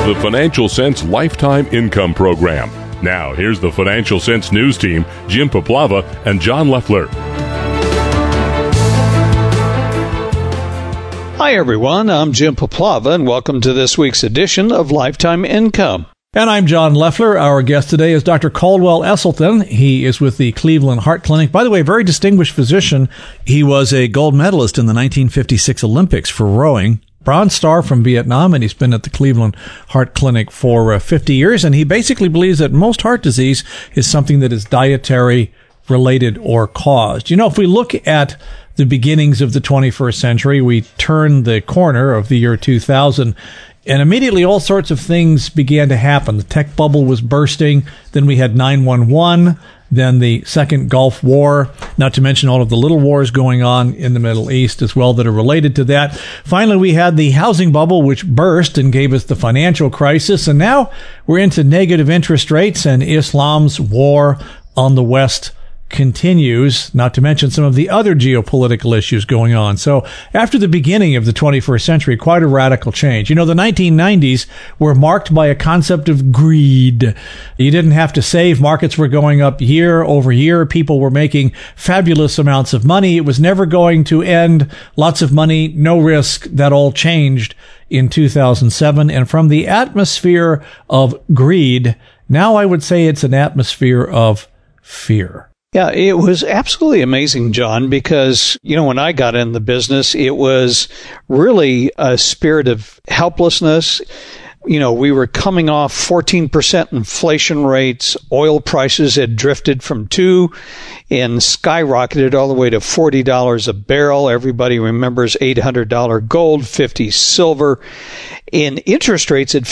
the Financial Sense Lifetime Income Program. Now, here's the Financial Sense News team, Jim Poplava and John Leffler. Hi, everyone. I'm Jim Poplava, and welcome to this week's edition of Lifetime Income. And I'm John Leffler. Our guest today is Dr. Caldwell Esselstyn. He is with the Cleveland Heart Clinic. By the way, a very distinguished physician. He was a gold medalist in the 1956 Olympics for rowing, Bronze Star from Vietnam, and he's been at the Cleveland Heart Clinic for 50 years. And he basically believes that most heart disease is something that is dietary related or caused. You know, if we look at the beginnings of the 21st century, we turn the corner of the year 2000, and immediately all sorts of things began to happen. The tech bubble was bursting. Then we had 9/11, then the second Gulf War, not to mention all of the little wars going on in the Middle East as well that are related to that. Finally, we had the housing bubble, which burst and gave us the financial crisis. And now we're into negative interest rates, and Islam's war on the West continues, not to mention some of the other geopolitical issues going on. So after the beginning of the 21st century, quite a radical change. You know, the 1990s were marked by a concept of greed. You didn't have to save. Markets were going up year over year. People were making fabulous amounts of money. It was never going to end. Lots of money, no risk. That all changed in 2007. And from the atmosphere of greed, now I would say it's an atmosphere of fear. Yeah, it was absolutely amazing, John, because, you know, when I got in the business, it was really a spirit of helplessness. You know, we were coming off 14% inflation rates. Oil prices had drifted from 2 and skyrocketed all the way to $40 a barrel. Everybody remembers $800 gold, 50 silver, and interest rates at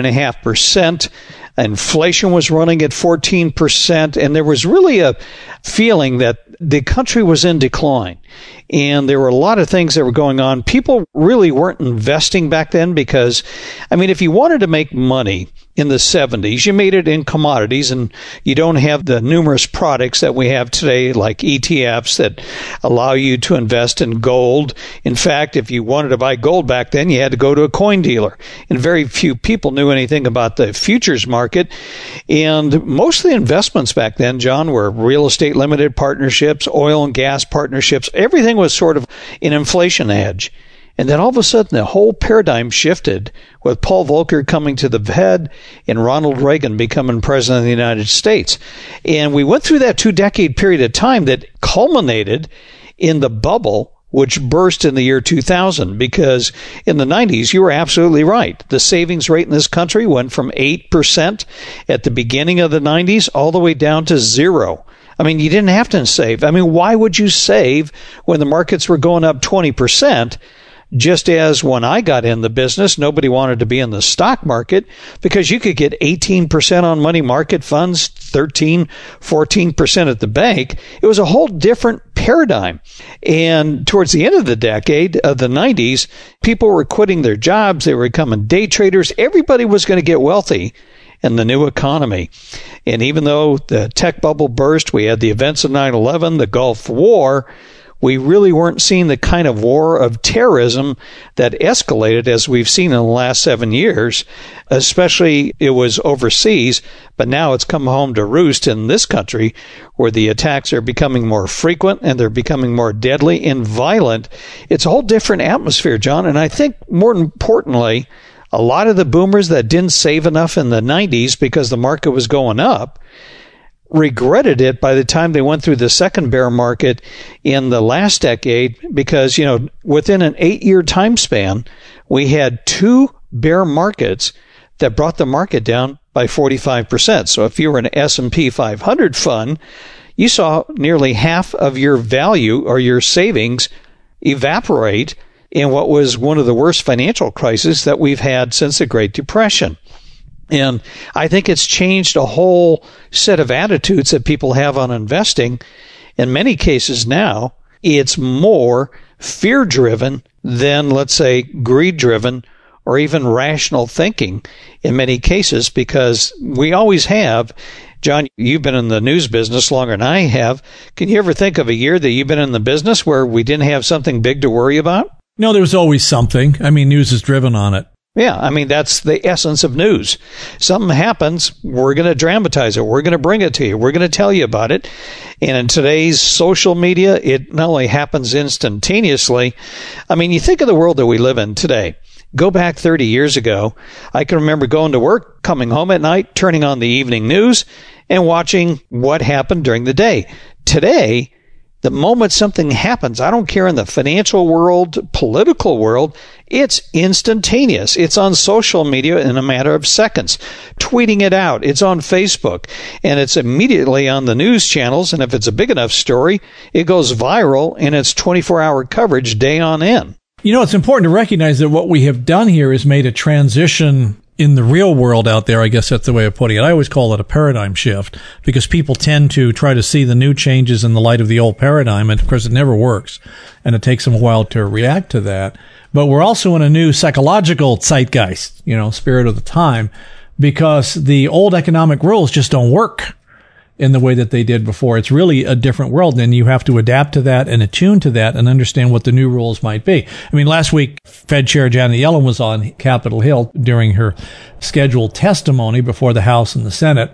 15.5%. Inflation was running at 14%, and there was really a feeling that the country was in decline. And there were a lot of things that were going on. People really weren't investing back then because, I mean, if you wanted to make money in the 70s, you made it in commodities, and you don't have the numerous products that we have today, like ETFs that allow you to invest in gold. In fact, if you wanted to buy gold back then, you had to go to a coin dealer. And very few people knew anything about the futures market. And most of the investments back then, John, were real estate limited partnerships, oil and gas partnerships. Everything was sort of an inflation hedge. And then all of a sudden, the whole paradigm shifted with Paul Volcker coming to the head and Ronald Reagan becoming president of the United States. And we went through that 2-decade period of time that culminated in the bubble, which burst in the year 2000, because in the 90s, you were absolutely right. The savings rate in this country went from 8% at the beginning of the 90s all the way down to 0. I mean, you didn't have to save. I mean, why would you save when the markets were going up 20%? Just as when I got in the business, nobody wanted to be in the stock market because you could get 18% on money market funds, 13, 14% at the bank. It was a whole different paradigm. And towards the end of the decade of the 90s, people were quitting their jobs. They were becoming day traders. Everybody was going to get wealthy in the new economy. And even though the tech bubble burst, we had the events of 9/11, the Gulf War, we really weren't seeing the kind of war of terrorism that escalated as we've seen in the last 7 years, especially it was overseas, but now it's come home to roost in this country where the attacks are becoming more frequent and they're becoming more deadly and violent. It's a whole different atmosphere, John, and I think more importantly, a lot of the boomers that didn't save enough in the 90s because the market was going up regretted it by the time they went through the second bear market in the last decade because, you know, within an 8-year time span, we had 2 bear markets that brought the market down by 45%. So if you were an S&P 500 fund, you saw nearly half of your value or your savings evaporate in what was one of the worst financial crises that we've had since the Great Depression. And I think it's changed a whole set of attitudes that people have on investing. In many cases now, it's more fear-driven than, let's say, greed-driven or even rational thinking in many cases, because we always have. John, you've been in the news business longer than I have. Can you ever think of a year that you've been in the business where we didn't have something big to worry about? No, there was always something. I mean, news is driven on it. Yeah, I mean, that's the essence of news. Something happens, we're going to dramatize it. We're going to bring it to you. We're going to tell you about it. And in today's social media, it not only happens instantaneously. I mean, you think of the world that we live in today. Go back 30 years ago. I can remember going to work, coming home at night, turning on the evening news, and watching what happened during the day. Today, the moment something happens, I don't care in the financial world, political world, it's instantaneous. It's on social media in a matter of seconds. Tweeting it out, it's on Facebook, and it's immediately on the news channels. And if it's a big enough story, it goes viral, and it's 24-hour coverage day on end. You know, it's important to recognize that what we have done here is made a transition in the real world out there. I guess that's the way of putting it. I always call it a paradigm shift because people tend to try to see the new changes in the light of the old paradigm. And of course, it never works. And it takes them a while to react to that. But we're also in a new psychological zeitgeist, spirit of the time, because the old economic rules just don't work in the way that they did before. It's really a different world, and you have to adapt to that and attune to that and understand what the new rules might be. I mean, last week, Fed Chair Janet Yellen was on Capitol Hill during her scheduled testimony before the House and the Senate,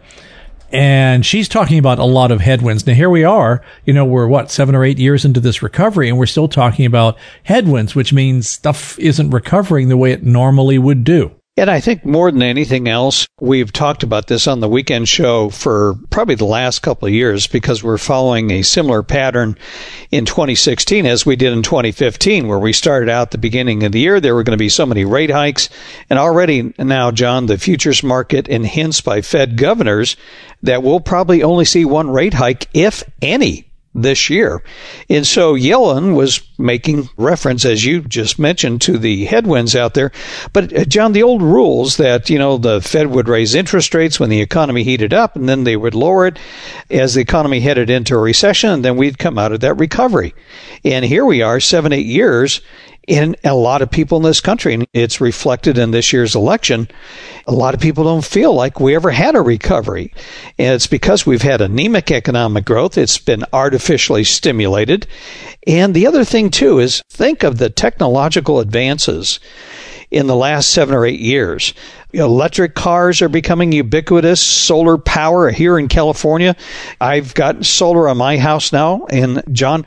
and she's talking about a lot of headwinds. Now, here we are, we're 7 or 8 years into this recovery, and we're still talking about headwinds, which means stuff isn't recovering the way it normally would do. And I think more than anything else, we've talked about this on the weekend show for probably the last couple of years because we're following a similar pattern in 2016 as we did in 2015, where we started out the beginning of the year. There were going to be so many rate hikes. And already now, John, the futures market and hints by Fed governors that we'll probably only see one rate hike, if any, this year. And so Yellen was making reference, as you just mentioned, to the headwinds out there. But John, the old rules that, the Fed would raise interest rates when the economy heated up, and then they would lower it as the economy headed into a recession, and then we'd come out of that recovery. And here we are, 7, 8 years, in a lot of people in this country, and it's reflected in this year's election. A lot of people don't feel like we ever had a recovery. And it's because we've had anemic economic growth. It's been artificially stimulated. And the other thing, too, is think of the technological advances in the last 7 or 8 years. Electric cars are becoming ubiquitous. Solar power here in California. I've got solar on my house now. And John,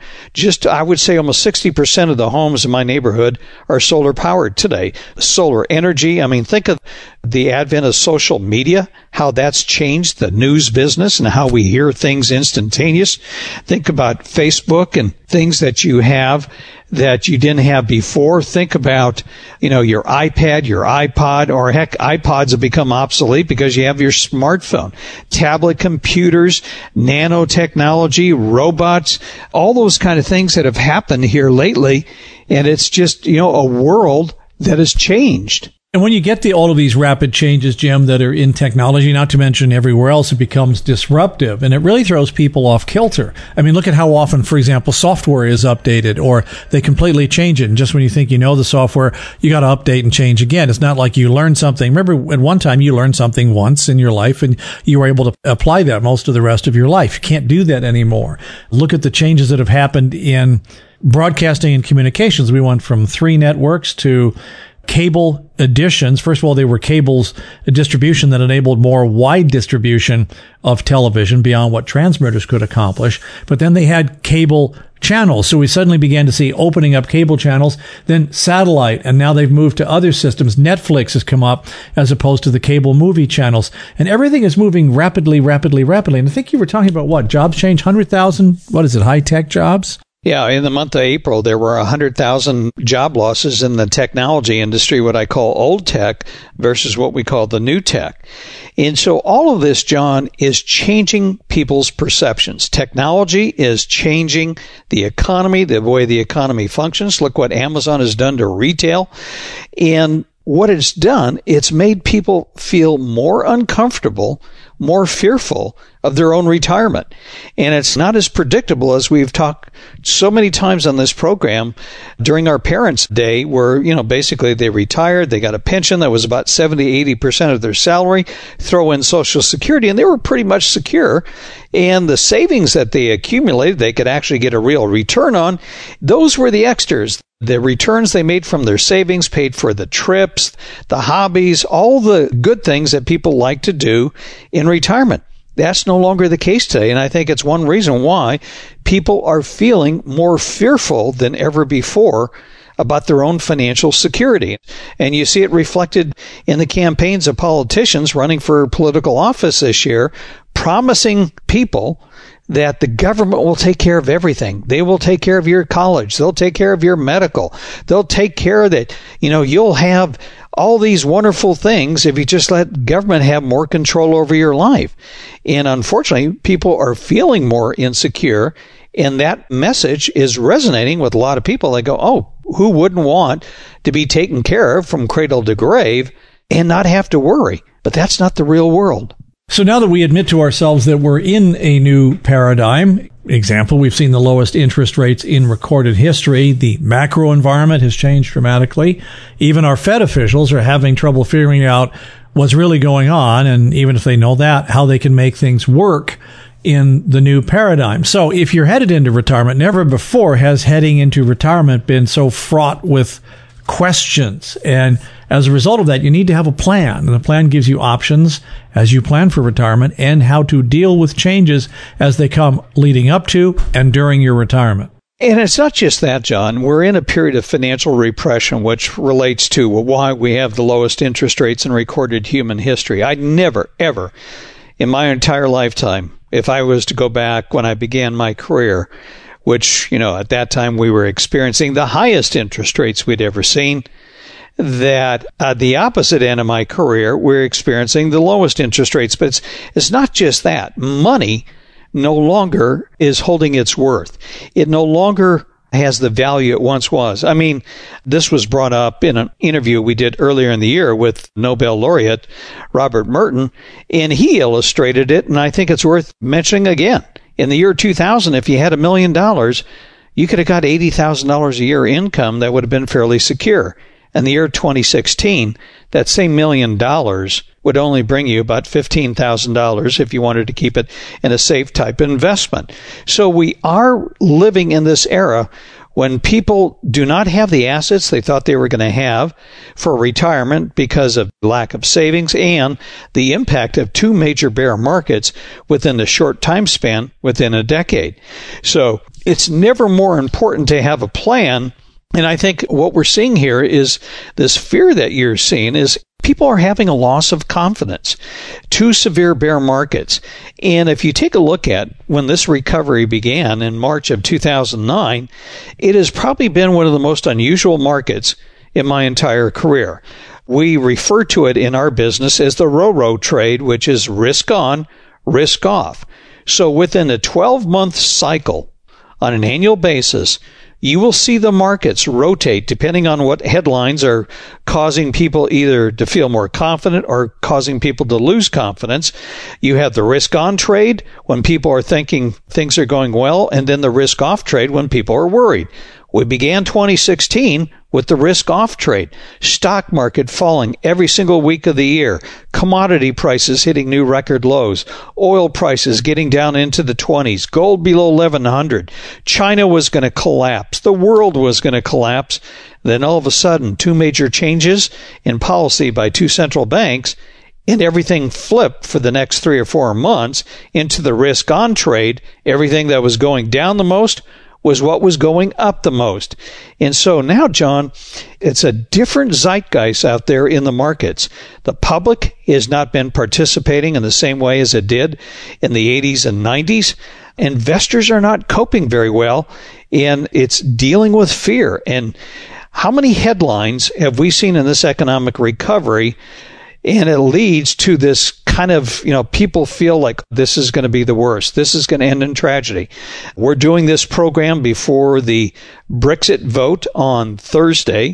I would say almost 60% of the homes in my neighborhood are solar powered today. Solar energy. I mean, think of the advent of social media, how that's changed the news business and how we hear things instantaneous. Think about Facebook and things that you have that you didn't have before. Think about, your iPad, your iPod, or heck, iPods have become obsolete because you have your smartphone, tablet computers, nanotechnology, robots, all those kind of things that have happened here lately. And it's just, a world that has changed. And when you get all of these rapid changes, Jim, that are in technology, not to mention everywhere else, it becomes disruptive, and it really throws people off kilter. I mean, look at how often, for example, software is updated, or they completely change it. And just when you think you know the software, you got to update and change again. It's not like you learn something. Remember, at one time, you learned something once in your life, and you were able to apply that most of the rest of your life. You can't do that anymore. Look at the changes that have happened in broadcasting and communications. We went from 3 networks to cable additions. First of all, they were cables distribution that enabled more wide distribution of television beyond what transmitters could accomplish. But then they had cable channels. So we suddenly began to see opening up cable channels, then satellite, and now they've moved to other systems. Netflix has come up as opposed to the cable movie channels. And everything is moving rapidly. And I think you were talking about what? Jobs change? 100,000? What is it? High-tech jobs? Yeah, in the month of April, there were 100,000 job losses in the technology industry, what I call old tech versus what we call the new tech. And so all of this, John, is changing people's perceptions. Technology is changing the economy, the way the economy functions. Look what Amazon has done to retail. And what it's done, it's made people feel more uncomfortable, more fearful of their own retirement. And it's not as predictable as we've talked so many times on this program during our Parents' Day, where, basically they retired, they got a pension that was about 70-80% of their salary, throw in Social Security, and they were pretty much secure. And the savings that they accumulated, they could actually get a real return on. Those were the extras. The returns they made from their savings paid for the trips, the hobbies, all the good things that people like to do in retirement. That's no longer the case today, and I think it's one reason why people are feeling more fearful than ever before about their own financial security. And you see it reflected in the campaigns of politicians running for political office this year, promising people that the government will take care of everything. They will take care of your college. They'll take care of your medical. They'll take care that, you'll have all these wonderful things if you just let government have more control over your life. And unfortunately, people are feeling more insecure, and that message is resonating with a lot of people. They go, oh, who wouldn't want to be taken care of from cradle to grave and not have to worry? But that's not the real world. So now that we admit to ourselves that we're in a new paradigm, example, we've seen the lowest interest rates in recorded history. The macro environment has changed dramatically. Even our Fed officials are having trouble figuring out what's really going on, and even if they know that, how they can make things work in the new paradigm. So if you're headed into retirement, never before has heading into retirement been so fraught with questions. And as a result of that, you need to have a plan. And the plan gives you options as you plan for retirement and how to deal with changes as they come leading up to and during your retirement. And it's not just that, John. We're in a period of financial repression, which relates to why we have the lowest interest rates in recorded human history. I'd never, ever, in my entire lifetime, if I was to go back when I began my career, which, at that time we were experiencing the highest interest rates we'd ever seen, that at the opposite end of my career, we're experiencing the lowest interest rates. But it's not just that. Money no longer is holding its worth. It no longer has the value it once was. I mean, this was brought up in an interview we did earlier in the year with Nobel laureate Robert Merton, and he illustrated it, and I think it's worth mentioning again. In the year 2000, if you had $1 million, you could have got $80,000 a year income that would have been fairly secure. In the year 2016, that same $1 million would only bring you about $15,000 if you wanted to keep it in a safe type investment. So we are living in this era when people do not have the assets they thought they were going to have for retirement because of lack of savings and the impact of two major bear markets within the short time span within a decade. So it's never more important to have a plan. And I think what we're seeing here is this fear that you're seeing is people are having a loss of confidence. Two severe bear markets. And if you take a look at when this recovery began in March of 2009, it has probably been one of the most unusual markets in my entire career. We refer to it in our business as the RORO trade, which is risk on, risk off. So within a 12-month cycle on an annual basis, you will see the markets rotate depending on what headlines are causing people either to feel more confident or causing people to lose confidence. You have the risk-on trade when people are thinking things are going well, and then the risk-off trade when people are worried. We began 2016 with the risk-off trade. Stock market falling every single week of the year. Commodity prices hitting new record lows. Oil prices getting down into the 20s. Gold below 1,100. China was going to collapse. The world was going to collapse. Then all of a sudden, two major changes in policy by two central banks, and everything flipped for the next 3 or 4 months into the risk-on trade. Everything that was going down the most was what was going up the most. And so now, John, it's a different zeitgeist out there in the markets. The public has not been participating in the same way as it did in the 80s and 90s. Investors are not coping very well, and it's dealing with fear. And how many headlines have we seen in this economic recovery? And it leads to this kind of, people feel like this is going to be the worst. This is going to end in tragedy. We're doing this program before the Brexit vote on Thursday.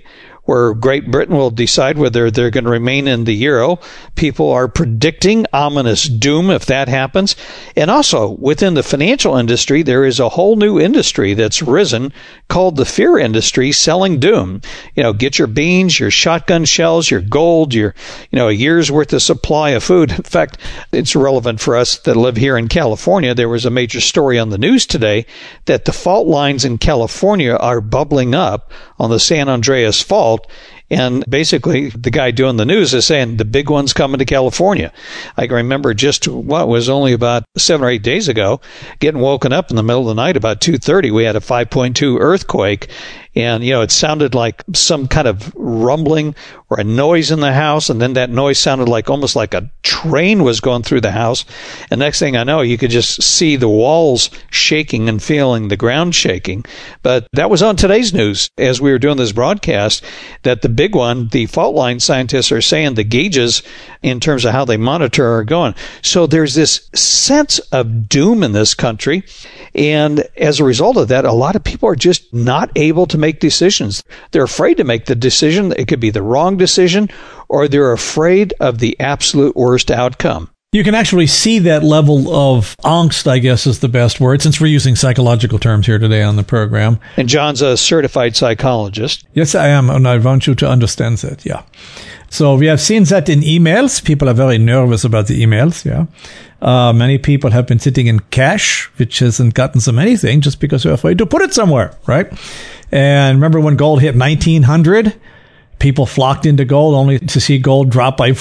where Great Britain will decide whether they're going to remain in the euro. People are predicting ominous doom if that happens. And also, within the financial industry, there is a whole new industry that's risen called the fear industry, selling doom. Get your beans, your shotgun shells, your gold, your, a year's worth of supply of food. In fact, it's relevant for us that live here in California. There was a major story on the news today that the fault lines in California are bubbling up on the San Andreas Fault. And basically, the guy doing the news is saying the big one's coming to California. I can remember just what was only about 7 or 8 days ago, getting woken up in the middle of the night about 2:30. We had a 5.2 earthquake. And, it sounded like some kind of rumbling or a noise in the house. And then that noise sounded almost like a train was going through the house. And next thing I know, you could just see the walls shaking and feeling the ground shaking. But that was on today's news as we were doing this broadcast, that the big one, the fault line scientists are saying the gauges in terms of how they monitor are going. So there's this sense of doom in this country. And as a result of that, a lot of people are just not able to make decisions. They're afraid to make the decision. It could be the wrong decision, or they're afraid of the absolute worst outcome. You can actually see that level of angst, I guess is the best word, since we're using psychological terms here today on the program. And John's a certified psychologist. Yes, I am, and I want you to understand that, yeah. So we have seen that in emails. People are very nervous about the emails, yeah. Many people have been sitting in cash, which hasn't gotten them anything just because they're afraid to put it somewhere, right? And remember when gold hit 1900? People flocked into gold only to see gold drop by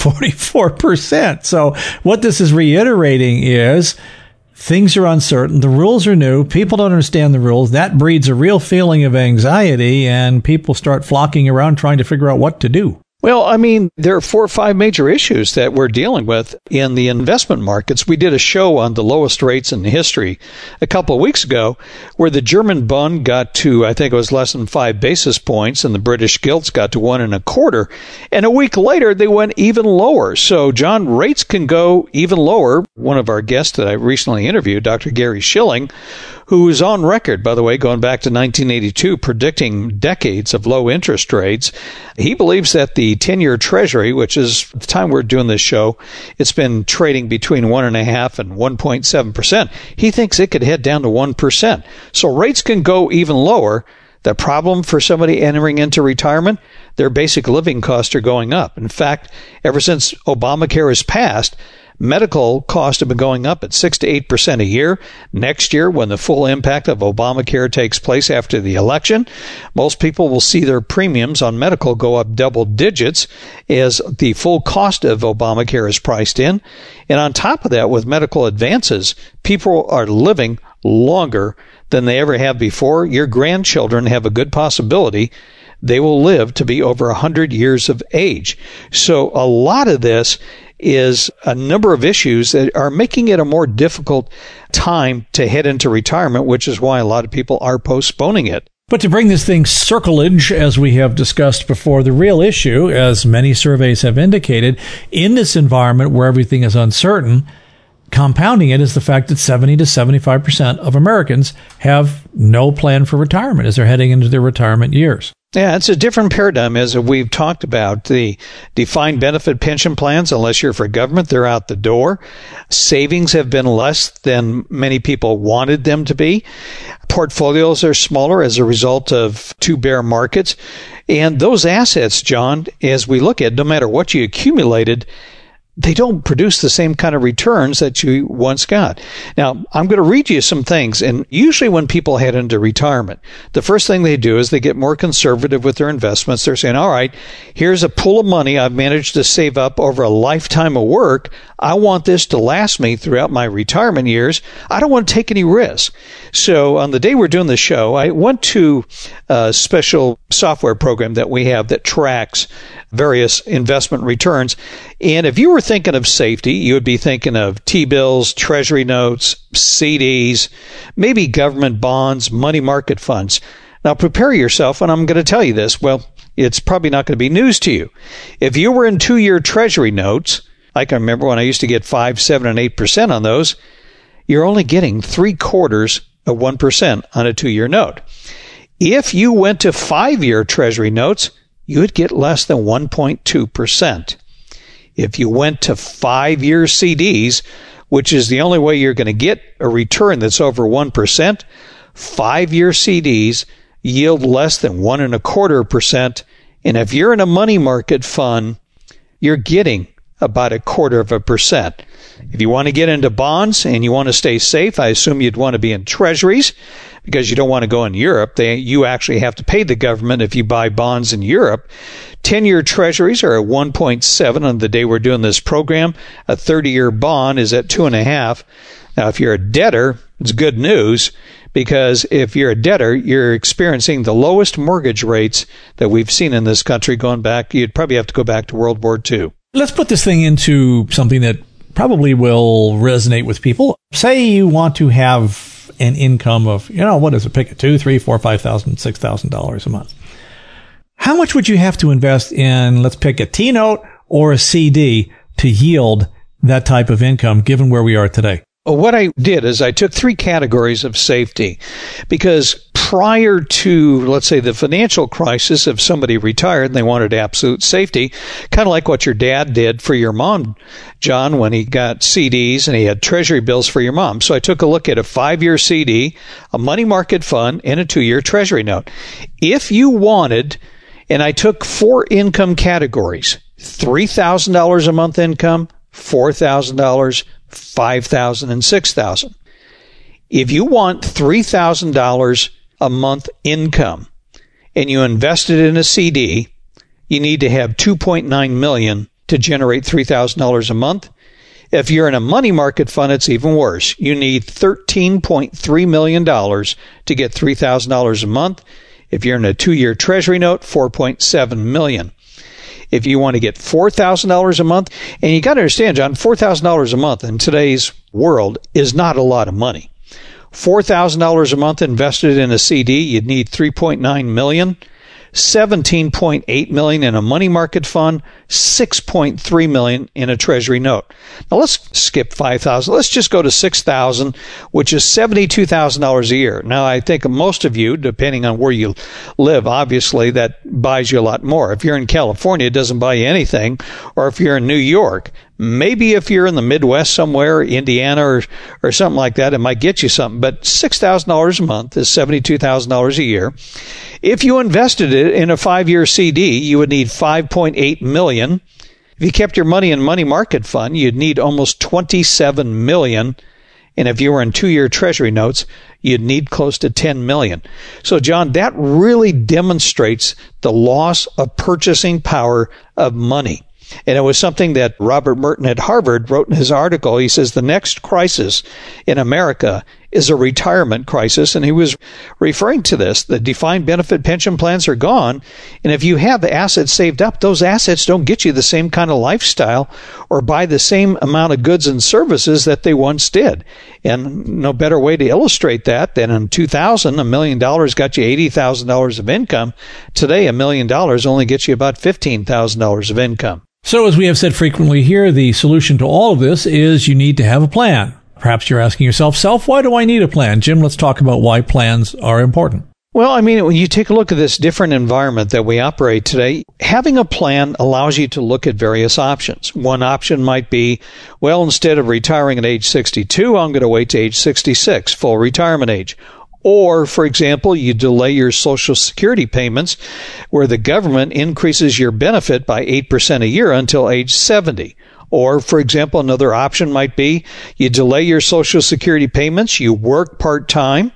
44%. So what this is reiterating is things are uncertain. The rules are new. People don't understand the rules. That breeds a real feeling of anxiety, and people start flocking around trying to figure out what to do. Well, there are 4 or 5 major issues that we're dealing with in the investment markets. We did a show on the lowest rates in history a couple of weeks ago where the German Bund got to, I think it was less than 5 basis points, and the British gilts got to 1.25. And a week later, they went even lower. So, John, rates can go even lower. One of our guests that I recently interviewed, Dr. Gary Schilling, who is on record, by the way, going back to 1982, predicting decades of low interest rates. He believes that the 10-year Treasury, which is the time we're doing this show, it's been trading between 1.5% and 1.7%. He thinks it could head down to 1%. So rates can go even lower. The problem for somebody entering into retirement, their basic living costs are going up. In fact, ever since Obamacare has passed, medical costs have been going up at 6 to 8% a year. Next year, when the full impact of Obamacare takes place after the election, most people will see their premiums on medical go up double digits as the full cost of Obamacare is priced in. And on top of that, with medical advances, people are living longer than they ever have before. Your grandchildren have a good possibility they will live to be over 100 years of age. So a lot of this is a number of issues that are making it a more difficult time to head into retirement, which is why a lot of people are postponing it. But to bring this thing circleage, as we have discussed before, the real issue, as many surveys have indicated, in this environment where everything is uncertain, compounding it is the fact that 70 to 75% of Americans have no plan for retirement as they're heading into their retirement years. Yeah, it's a different paradigm, as we've talked about. The defined benefit pension plans, unless you're for government, they're out the door. Savings have been less than many people wanted them to be. Portfolios are smaller as a result of 2 bear markets. And those assets, John, as we look at, no matter what you accumulated, they don't produce the same kind of returns that you once got. Now, I'm going to read you some things. And usually when people head into retirement, the first thing they do is they get more conservative with their investments. They're saying, all right, here's a pool of money I've managed to save up over a lifetime of work. I want this to last me throughout my retirement years. I don't want to take any risk. So on the day we're doing the show, I went to a special software program that we have that tracks various investment returns. And if you were thinking of safety, you would be thinking of T-bills, treasury notes, CDs, maybe government bonds, money market funds. Now prepare yourself, and I'm going to tell you this. Well, it's probably not going to be news to you. If you were in 2-year treasury notes, I can remember when I used to get 5, 7, and 8% on those, you're only getting 0.75% of 1% on a 2-year note. If you went to 5-year treasury notes, you would get less than 1.2%. If you went to 5-year CDs, which is the only way you're going to get a return that's over 1%, 5-year CDs yield less than 1.25%. And if you're in a money market fund, you're getting about 0.25%. If you want to get into bonds and you want to stay safe, I assume you'd want to be in treasuries because you don't want to go in Europe. You actually have to pay the government if you buy bonds in Europe. 10-year treasuries are at 1.7 on the day we're doing this program. A 30-year bond is at 2.5. Now, if you're a debtor, it's good news because if you're a debtor, you're experiencing the lowest mortgage rates that we've seen in this country going back. You'd probably have to go back to World War II. Let's put this thing into something that probably will resonate with people. Say you want to have an income of, what is it? Pick it, $2,000, $3,000, $4,000, $5,000, $6,000 a month. How much would you have to invest in, let's pick a T-note or a CD to yield that type of income given where we are today? Well, what I did is I took 3 categories of safety because prior to, let's say, the financial crisis, if somebody retired and they wanted absolute safety, kind of like what your dad did for your mom, John, when he got CDs and he had treasury bills for your mom. So I took a look at a 5-year CD, a money market fund, and a 2-year treasury note. If you wanted, and I took 4 income categories, $3,000 a month income, $4,000, $5,000, and $6,000. If you want $3,000 a month income and you invested in a CD, you need to have $2.9 million to generate $3,000 a month. If you're in a money market fund, it's even worse. You need $13.3 million to get $3,000 a month. If you're in a 2-year treasury note, $4.7 million. If you want to get $4,000 a month, and you got to understand, John, $4,000 a month in today's world is not a lot of money. $4,000 a month invested in a CD, you'd need $3.9 million. $17.8 million in a money market fund, $6.3 million in a treasury note. Now let's skip $5,000. Let's just go to $6,000, which is $72,000 a year. Now I think most of you, depending on where you live, obviously that buys you a lot more. If you're in California, it doesn't buy you anything. Or if you're in New York, maybe if you're in the Midwest somewhere, Indiana or something like that, it might get you something. But $6,000 a month is $72,000 a year. If you invested it in a 5-year CD, you would need $5.8 million. If you kept your money in money market fund, you'd need almost $27 million. And if you were in 2-year treasury notes, you'd need close to $10 million. So, John, that really demonstrates the loss of purchasing power of money. And it was something that Robert Merton at Harvard wrote in his article. He says the next crisis in America is a retirement crisis. And he was referring to this. The defined benefit pension plans are gone. And if you have the assets saved up, those assets don't get you the same kind of lifestyle or buy the same amount of goods and services that they once did. And no better way to illustrate that than in 2000, $1 million got you $80,000 of income. Today, $1 million only gets you about $15,000 of income. So as we have said frequently here, the solution to all of this is you need to have a plan. Perhaps you're asking yourself, why do I need a plan? Jim, let's talk about why plans are important. Well, I mean, when you take a look at this different environment that we operate today, having a plan allows you to look at various options. One option might be, well, instead of retiring at age 62, I'm going to wait to age 66, full retirement age. Or, for example, you delay your Social Security payments where the government increases your benefit by 8% a year until age 70. Or, for example, another option might be you delay your Social Security payments, you work part-time,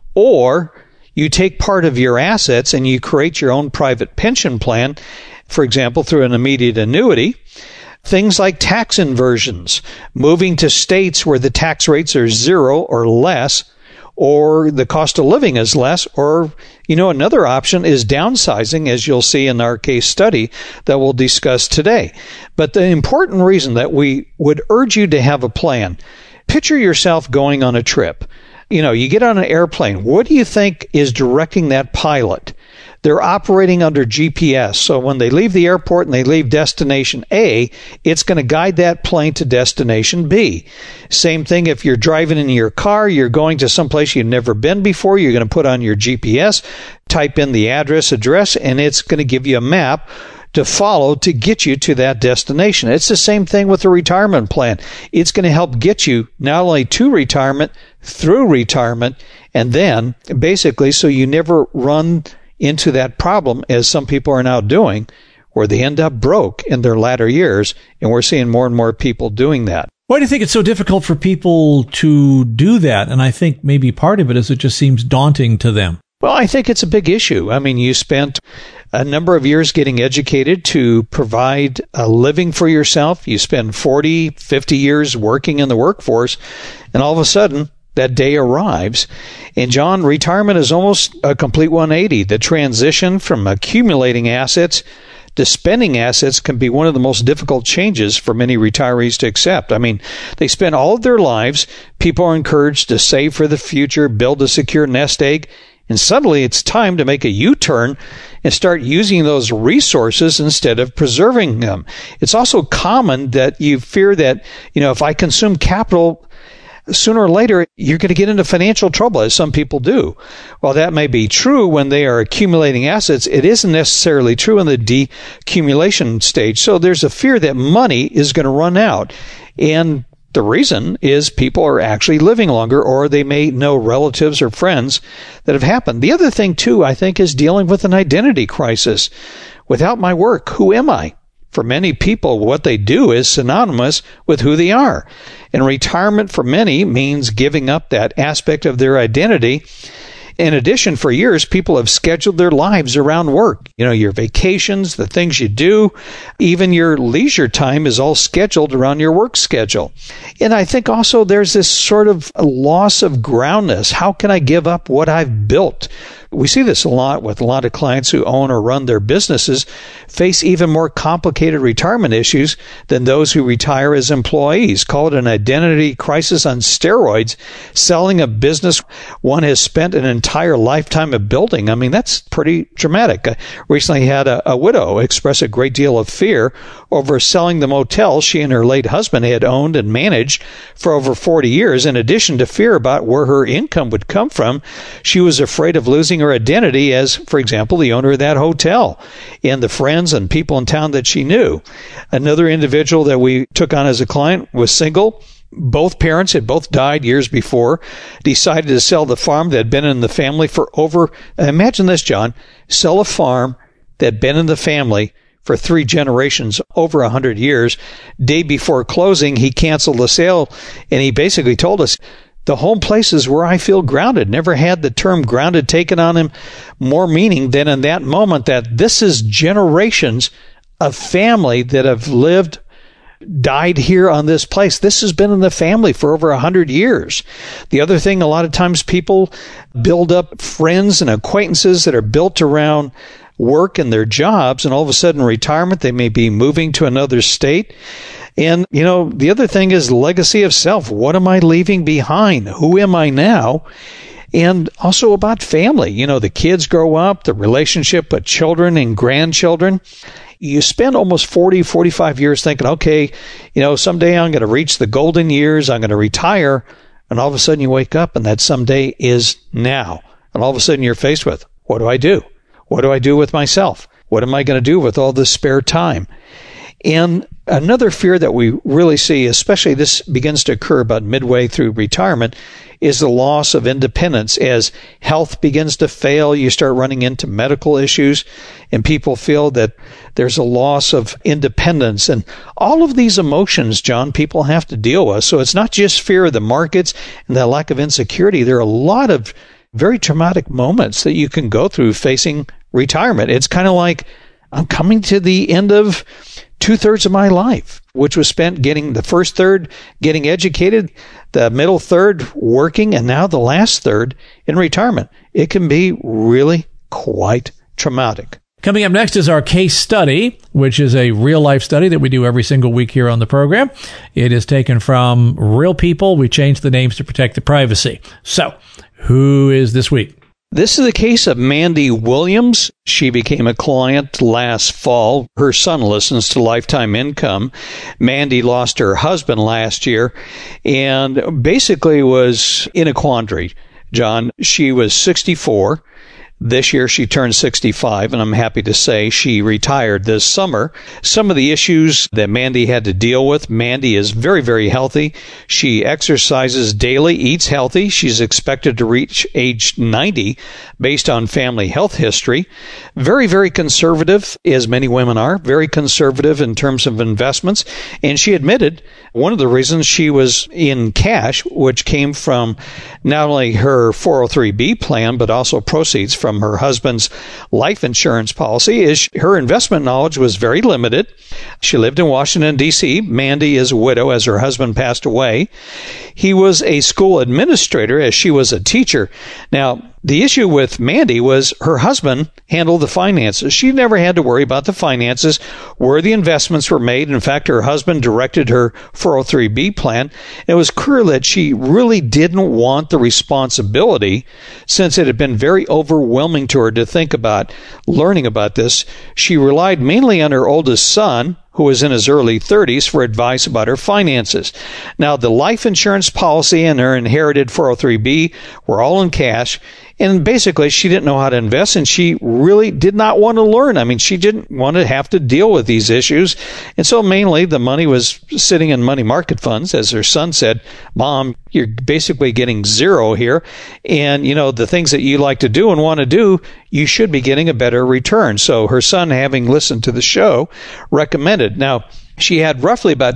or you take part of your assets and you create your own private pension plan, for example, through an immediate annuity. Things like tax inversions, moving to states where the tax rates are 0 or less, or the cost of living is less, or, another option is downsizing, as you'll see in our case study that we'll discuss today. But the important reason that we would urge you to have a plan, picture yourself going on a trip. You get on an airplane. What do you think is directing that pilot? They're operating under GPS. So when they leave the airport and they leave destination A, it's going to guide that plane to destination B. Same thing if you're driving in your car, you're going to someplace you've never been before, you're going to put on your GPS. type in the address, and it's going to give you a map to follow to get you to that destination. It's the same thing with the retirement plan. It's going to help get you not only to retirement, through retirement, and then basically so you never run into that problem, as some people are now doing, where they end up broke in their latter years, and we're seeing more and more people doing that. Why do you think it's so difficult for people to do that? And I think maybe part of it is it just seems daunting to them. Well, I think it's a big issue. I mean, you spent a number of years getting educated to provide a living for yourself. You spend 40, 50 years working in the workforce, and all of a sudden, that day arrives. And John, retirement is almost a complete 180. The transition from accumulating assets to spending assets can be one of the most difficult changes for many retirees to accept. I mean, they spend all of their lives, people are encouraged to save for the future, build a secure nest egg, and suddenly it's time to make a U-turn and start using those resources instead of preserving them. It's also common that you fear that, if I consume capital, sooner or later, you're going to get into financial trouble, as some people do. While that may be true when they are accumulating assets, it isn't necessarily true in the decumulation stage. So there's a fear that money is going to run out. And the reason is people are actually living longer, or they may know relatives or friends that have happened. The other thing, too, I think, is dealing with an identity crisis. Without my work, who am I? For many people, what they do is synonymous with who they are. And retirement for many means giving up that aspect of their identity. In addition, for years, people have scheduled their lives around work. Your vacations, the things you do, even your leisure time is all scheduled around your work schedule. And I think also there's this sort of loss of groundness. How can I give up what I've built? We see this a lot with a lot of clients who own or run their businesses face even more complicated retirement issues than those who retire as employees. Call it an identity crisis on steroids. Selling a business one has spent an entire lifetime of building. I mean, that's pretty dramatic. I recently had a widow express a great deal of fear over selling the motel she and her late husband had owned and managed for over 40 years. In addition to fear about where her income would come from, she was afraid of losing her identity as, for example, the owner of that hotel and the friends and people in town that she knew. Another individual that we took on as a client was single. Both parents had both died years before, decided to sell the farm that had been in the family for over, imagine this, John, sell a farm that had been in the family for 3 generations, over 100 years. Day before closing, he canceled the sale, and he basically told us, the home place is where I feel grounded. Never had the term grounded taken on him more meaning than in that moment, that this is generations of family that have lived, died here on this place. This has been in the family for over 100 years. The other thing, a lot of times people build up friends and acquaintances that are built around work and their jobs, and all of a sudden retirement, they may be moving to another state. And, the other thing is legacy of self. What am I leaving behind? Who am I now? And also about family. The kids grow up, the relationship with children and grandchildren. You spend almost 40, 45 years thinking, okay, someday I'm going to reach the golden years, I'm going to retire. And all of a sudden you wake up and that someday is now. And all of a sudden you're faced with, what do I do? What do I do with myself? What am I going to do with all this spare time? And another fear that we really see, especially this begins to occur about midway through retirement, is the loss of independence. As health begins to fail, you start running into medical issues, and people feel that there's a loss of independence. And all of these emotions, John, people have to deal with. So it's not just fear of the markets and the lack of insecurity. There are a lot of very traumatic moments that you can go through facing retirement. It's kind of like, I'm coming to the end of 2/3 of my life, which was spent getting the first third, getting educated, the middle third working, and now the last third in retirement. It can be really quite traumatic. Coming up next is our case study, which is a real-life study that we do every single week here on the program. It is taken from real people. We changed the names to protect the privacy. So, who is this week? This is the case of Mandy Williams. She became a client last fall. Her son listens to Lifetime Income. Mandy lost her husband last year and basically was in a quandary. John, she was 64. This year she turned 65, and I'm happy to say she retired this summer. Some of the issues that Mandy had to deal with: Mandy is very, very healthy. She exercises daily, eats healthy. She's expected to reach age 90 based on family health history. Very, very conservative, as many women are, very conservative in terms of investments. And she admitted one of the reasons she was in cash, which came from not only her 403B plan, but also proceeds from her husband's life insurance policy, is her investment knowledge was very limited. She lived in Washington, D.C. Mandy is a widow as her husband passed away. He was a school administrator as she was a teacher. Now, the issue with Mandy was her husband handled the finances. She never had to worry about the finances, where the investments were made. In fact, her husband directed her 403B plan. It was clear that she really didn't want the responsibility, since it had been very overwhelming to her to think about learning about this. She relied mainly on her oldest son, who was in his early 30s, for advice about her finances. Now, the life insurance policy and her inherited 403B were all in cash, and basically she didn't know how to invest, and she really did not want to learn. I mean, she didn't want to have to deal with these issues, and so mainly the money was sitting in money market funds. As her son said, "Mom, you're basically getting zero here, and the things that you like to do and want to do, you should be getting a better return." So her son, having listened to the show, recommended. Now, she had roughly about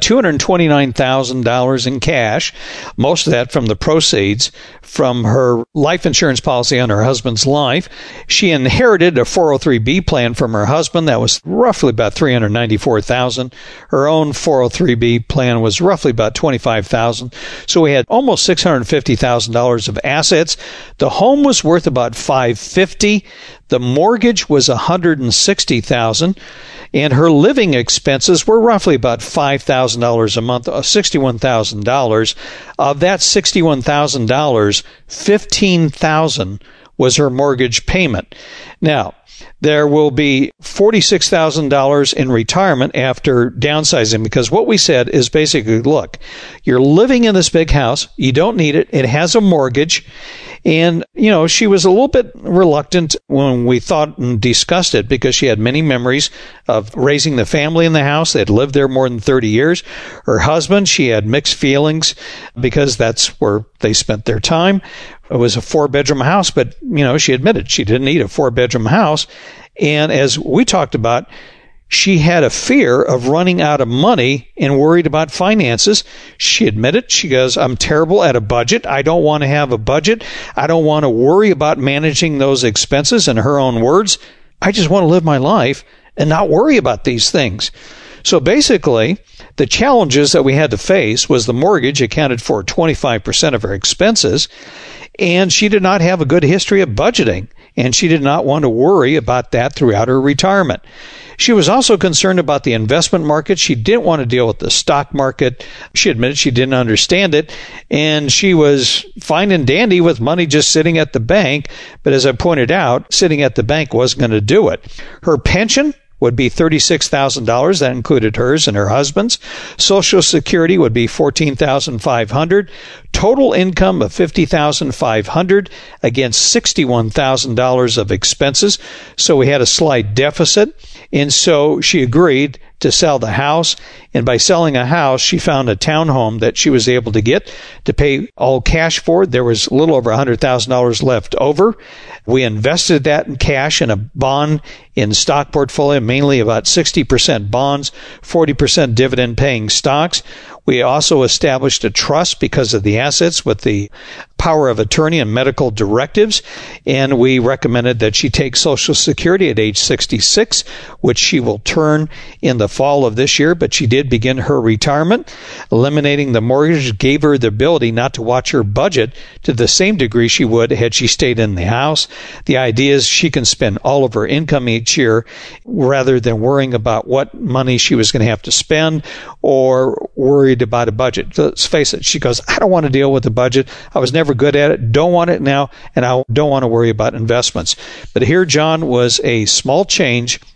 $229,000 in cash, most of that from the proceeds from her life insurance policy on her husband's life. She inherited a 403B plan from her husband that was roughly about $394,000. Her own 403B plan was roughly about $25,000. So we had almost $650,000 of assets. The home was worth about $550,000. The mortgage was $160,000. And her living expenses were roughly about $5,000 a month, $61,000. Of that $61,000, $15,000 was her mortgage payment. Now, there will be $46,000 in retirement after downsizing, because what we said is basically, look, you're living in this big house. You don't need it. It has a mortgage. And, she was a little bit reluctant when we thought and discussed it, because she had many memories of raising the family in the house. They had lived there more than 30 years. Her husband, she had mixed feelings, because that's where they spent their time. It was a 4-bedroom house, but, she admitted she didn't need a 4-bedroom house. And as we talked about, she had a fear of running out of money and worried about finances. She admitted, she goes, "I'm terrible at a budget. I don't want to have a budget. I don't want to worry about managing those expenses." In her own words, "I just want to live my life and not worry about these things." So basically, the challenges that we had to face was the mortgage accounted for 25% of her expenses, and she did not have a good history of budgeting, and she did not want to worry about that throughout her retirement. She was also concerned about the investment market. She didn't want to deal with the stock market. She admitted she didn't understand it, and she was fine and dandy with money just sitting at the bank. But as I pointed out, sitting at the bank wasn't going to do it. Her pension would be $36,000. That included hers and her husband's. Social Security would be $14,500. Total income of $50,500 against $61,000 of expenses. So we had a slight deficit. And so she agreed to sell the house. And by selling a house, she found a townhome that she was able to get to pay all cash for. There was a little over $100,000 left over. We invested that in cash in a bond in stock portfolio, mainly about 60% bonds, 40% dividend paying stocks. We also established a trust because of the assets with the power of attorney and medical directives, and we recommended that she take Social Security at age 66, which she will turn in the fall of this year, but she did begin her retirement. Eliminating the mortgage gave her the ability not to watch her budget to the same degree she would had she stayed in the house. The idea is she can spend all of her income each year rather than worrying about what money she was going to have to spend or worried about a budget. Let's face it, she goes, "I don't want to deal with the budget. I was never good at it, don't want it now, and I don't want to worry about investments." But here, John, was a small change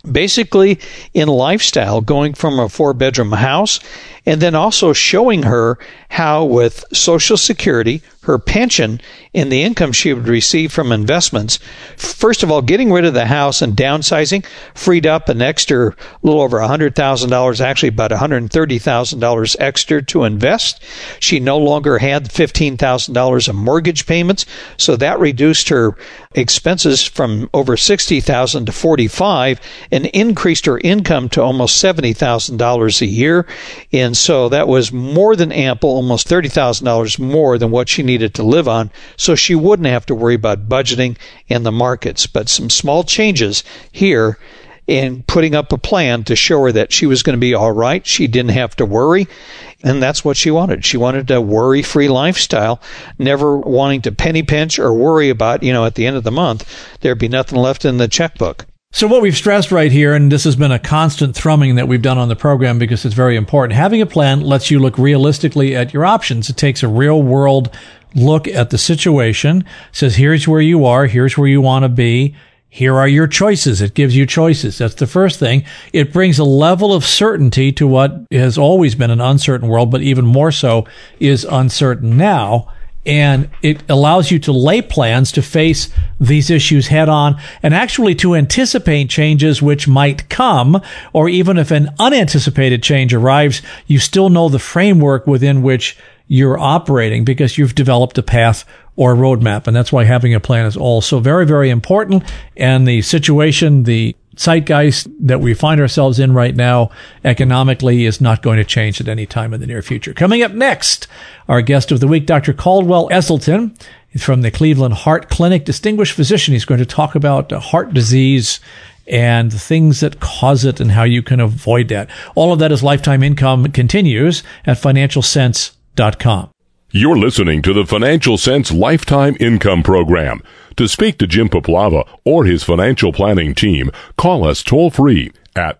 basically in lifestyle, going from a 4-bedroom house, and then also showing her how with Social Security, her pension, and the income she would receive from investments, first of all, getting rid of the house and downsizing freed up an extra little over $100,000, actually about $130,000 extra to invest. She no longer had $15,000 of mortgage payments, so that reduced her expenses from over $60,000 to $45,000 and increased her income to almost $70,000 a year. And so that was more than ample, almost $30,000 more than what she needed to live on, so she wouldn't have to worry about budgeting and the markets. But some small changes here in putting up a plan to show her that she was going to be all right. She didn't have to worry, and that's what she wanted. She wanted a worry-free lifestyle, never wanting to penny pinch or worry about, at the end of the month, there'd be nothing left in the checkbook. So what we've stressed right here, and this has been a constant thrumming that we've done on the program because it's very important, having a plan lets you look realistically at your options. It takes a real-world look at the situation, says here's where you are, here's where you want to be, here are your choices. It gives you choices. That's the first thing. It brings a level of certainty to what has always been an uncertain world, but even more so is uncertain now. And it allows you to lay plans to face these issues head on and actually to anticipate changes which might come, or even if an unanticipated change arrives, you still know the framework within which you're operating because you've developed a path or a roadmap. And that's why having a plan is also very, very important. And the situation, the zeitgeist that we find ourselves in right now economically is not going to change at any time in the near future. Coming up next, our guest of the week, Dr. Caldwell Esselstyn from the Cleveland Heart Clinic, distinguished physician. He's going to talk about heart disease and the things that cause it and how you can avoid that. All of that as Lifetime Income continues at financialsense.com. You're listening to the Financial Sense Lifetime Income Program. To speak to Jim Poplava or his financial planning team, call us toll-free at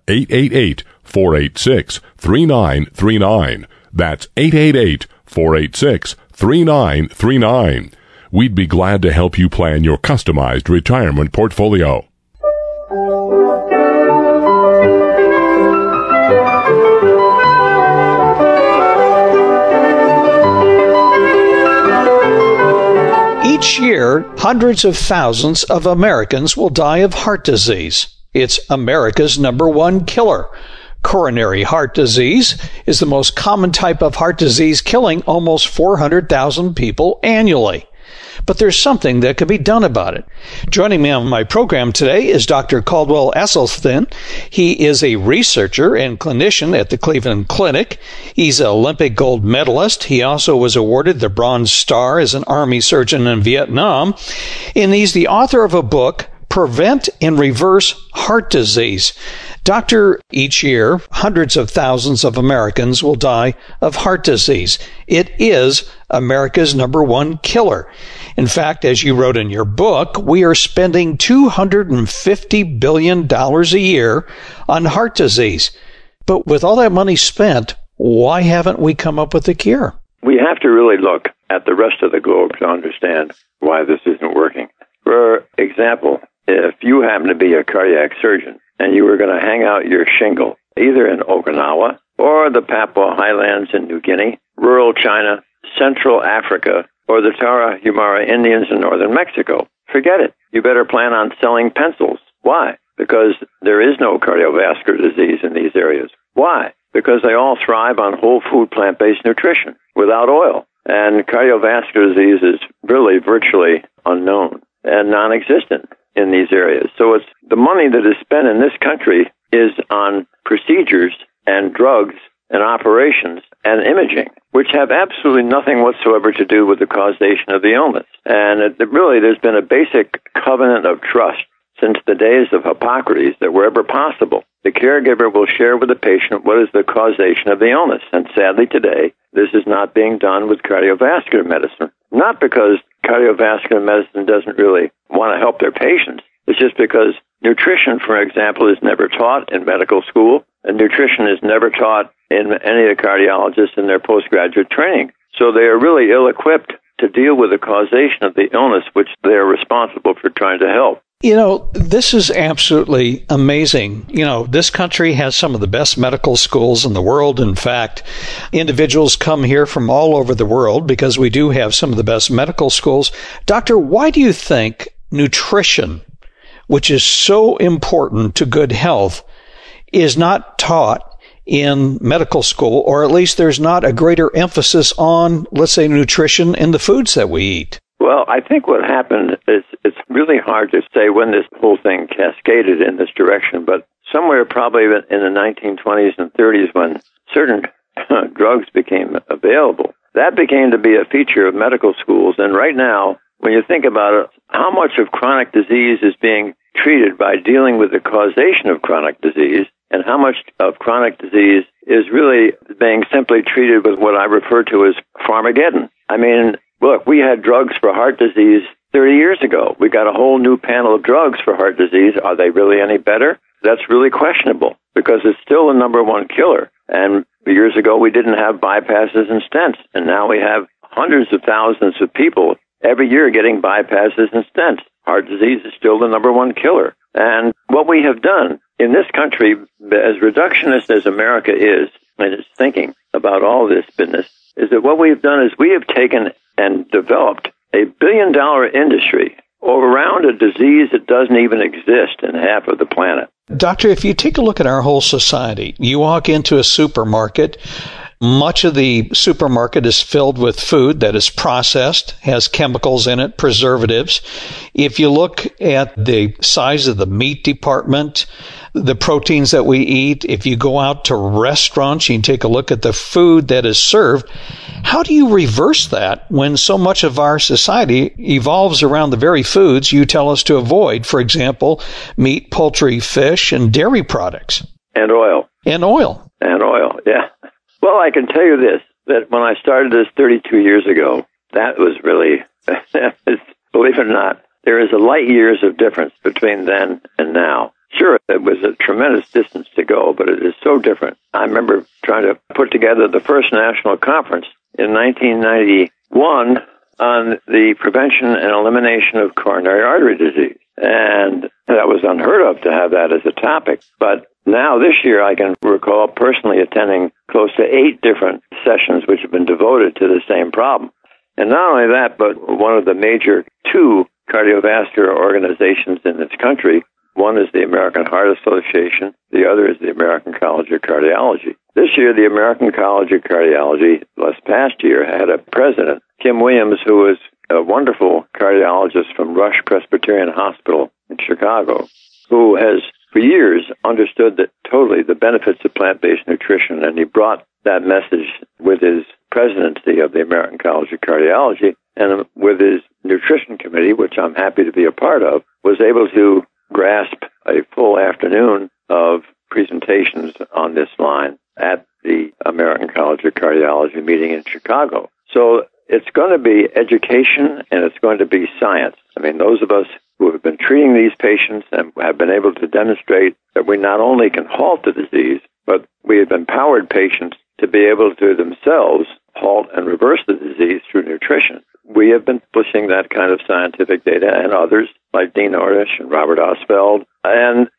888-486-3939. That's 888-486-3939. We'd be glad to help you plan your customized retirement portfolio. Each year, hundreds of thousands of Americans will die of heart disease. It's America's #1 killer. Coronary heart disease is the most common type of heart disease, killing almost 400,000 people annually. But there's something that could be done about it. Joining me on my program today is Dr. Caldwell Esselstyn. He is a researcher and clinician at the Cleveland Clinic. He's an Olympic gold medalist. He also was awarded the Bronze Star as an Army surgeon in Vietnam. And he's the author of a book, Prevent and Reverse Heart Disease. Doctor, each year, hundreds of thousands of Americans will die of heart disease. It is America's #1 killer. In fact, as you wrote in your book, we are spending $250 billion a year on heart disease. But with all that money spent, why haven't we come up with a cure? We have to really look at the rest of the globe to understand why this isn't working. For example, if you happen to be a cardiac surgeon and you were going to hang out your shingle either in Okinawa or the Papua Highlands in New Guinea, rural China, Central Africa, or the Tarahumara Indians in northern Mexico, forget it. You better plan on selling pencils. Why? Because there is no cardiovascular disease in these areas. Why? Because they all thrive on whole food plant-based nutrition without oil. And cardiovascular disease is really virtually unknown and non-existent in these areas. So it's the money that is spent in this country is on procedures and drugs and operations and imaging, which have absolutely nothing whatsoever to do with the causation of the illness. And there's been a basic covenant of trust since the days of Hippocrates that wherever possible, the caregiver will share with the patient what is the causation of the illness. And sadly today, this is not being done with cardiovascular medicine. Not because cardiovascular medicine doesn't really want to help their patients. It's just because nutrition, for example, is never taught in medical school, and nutrition is never taught in any of the cardiologists in their postgraduate training. So they are really ill-equipped to deal with the causation of the illness which they are responsible for trying to help. This is absolutely amazing. This country has some of the best medical schools in the world. In fact, individuals come here from all over the world because we do have some of the best medical schools. Doctor, why do you think nutrition, which is so important to good health, is not taught in medical school, or at least there's not a greater emphasis on, let's say, nutrition in the foods that we eat? Well, I think what happened is it's really hard to say when this whole thing cascaded in this direction, but somewhere probably in the 1920s and 30s when certain drugs became available, that began to be a feature of medical schools. And right now, when you think about it, how much of chronic disease is being treated by dealing with the causation of chronic disease, and how much of chronic disease is really being simply treated with what I refer to as Pharmageddon. I mean, look, we had drugs for heart disease 30 years ago. We got a whole new panel of drugs for heart disease. Are they really any better? That's really questionable because it's still the number one killer. And years ago, we didn't have bypasses and stents. And now we have hundreds of thousands of people every year getting bypasses and stents. Heart disease is still the number one killer. And what we have done in this country, as reductionist as America is in its thinking about all this business, is that what we've done is we have taken and developed a billion-dollar industry around a disease that doesn't even exist in half of the planet. Doctor, if you take a look at our whole society, you walk into a supermarket, much of the supermarket is filled with food that is processed, has chemicals in it, preservatives. If you look at the size of the meat department, the proteins that we eat, if you go out to restaurants, you can take a look at the food that is served. How do you reverse that when so much of our society evolves around the very foods you tell us to avoid? For example, meat, poultry, fish, and dairy products. And oil. And oil. And oil, yeah. Well, I can tell you this, that when I started this 32 years ago, that was really, believe it or not, there is a light years of difference between then and now. Sure, it was a tremendous distance to go, but it is so different. I remember trying to put together the first national conference in 1991 on the prevention and elimination of coronary artery disease. And that was unheard of to have that as a topic. But now this year I can recall personally attending close to 8 different sessions which have been devoted to the same problem. And not only that, but one of the major 2 cardiovascular organizations in this country, one is the American Heart Association, the other is the American College of Cardiology. This year, the American College of Cardiology, last past year, had a president, Kim Williams, who was a wonderful cardiologist from Rush Presbyterian Hospital in Chicago, who has for years understood that totally the benefits of plant-based nutrition, and he brought that message with his presidency of the American College of Cardiology, and with his nutrition committee, which I'm happy to be a part of, was able to grasp a full afternoon of presentations on this line at the American College of Cardiology meeting in Chicago. So it's going to be education and it's going to be science. I mean, those of us who have been treating these patients and have been able to demonstrate that we not only can halt the disease, but we have empowered patients to be able to themselves halt and reverse the disease through nutrition. We have been pushing that kind of scientific data, and others like Dean Ornish and Robert Ostfeld. And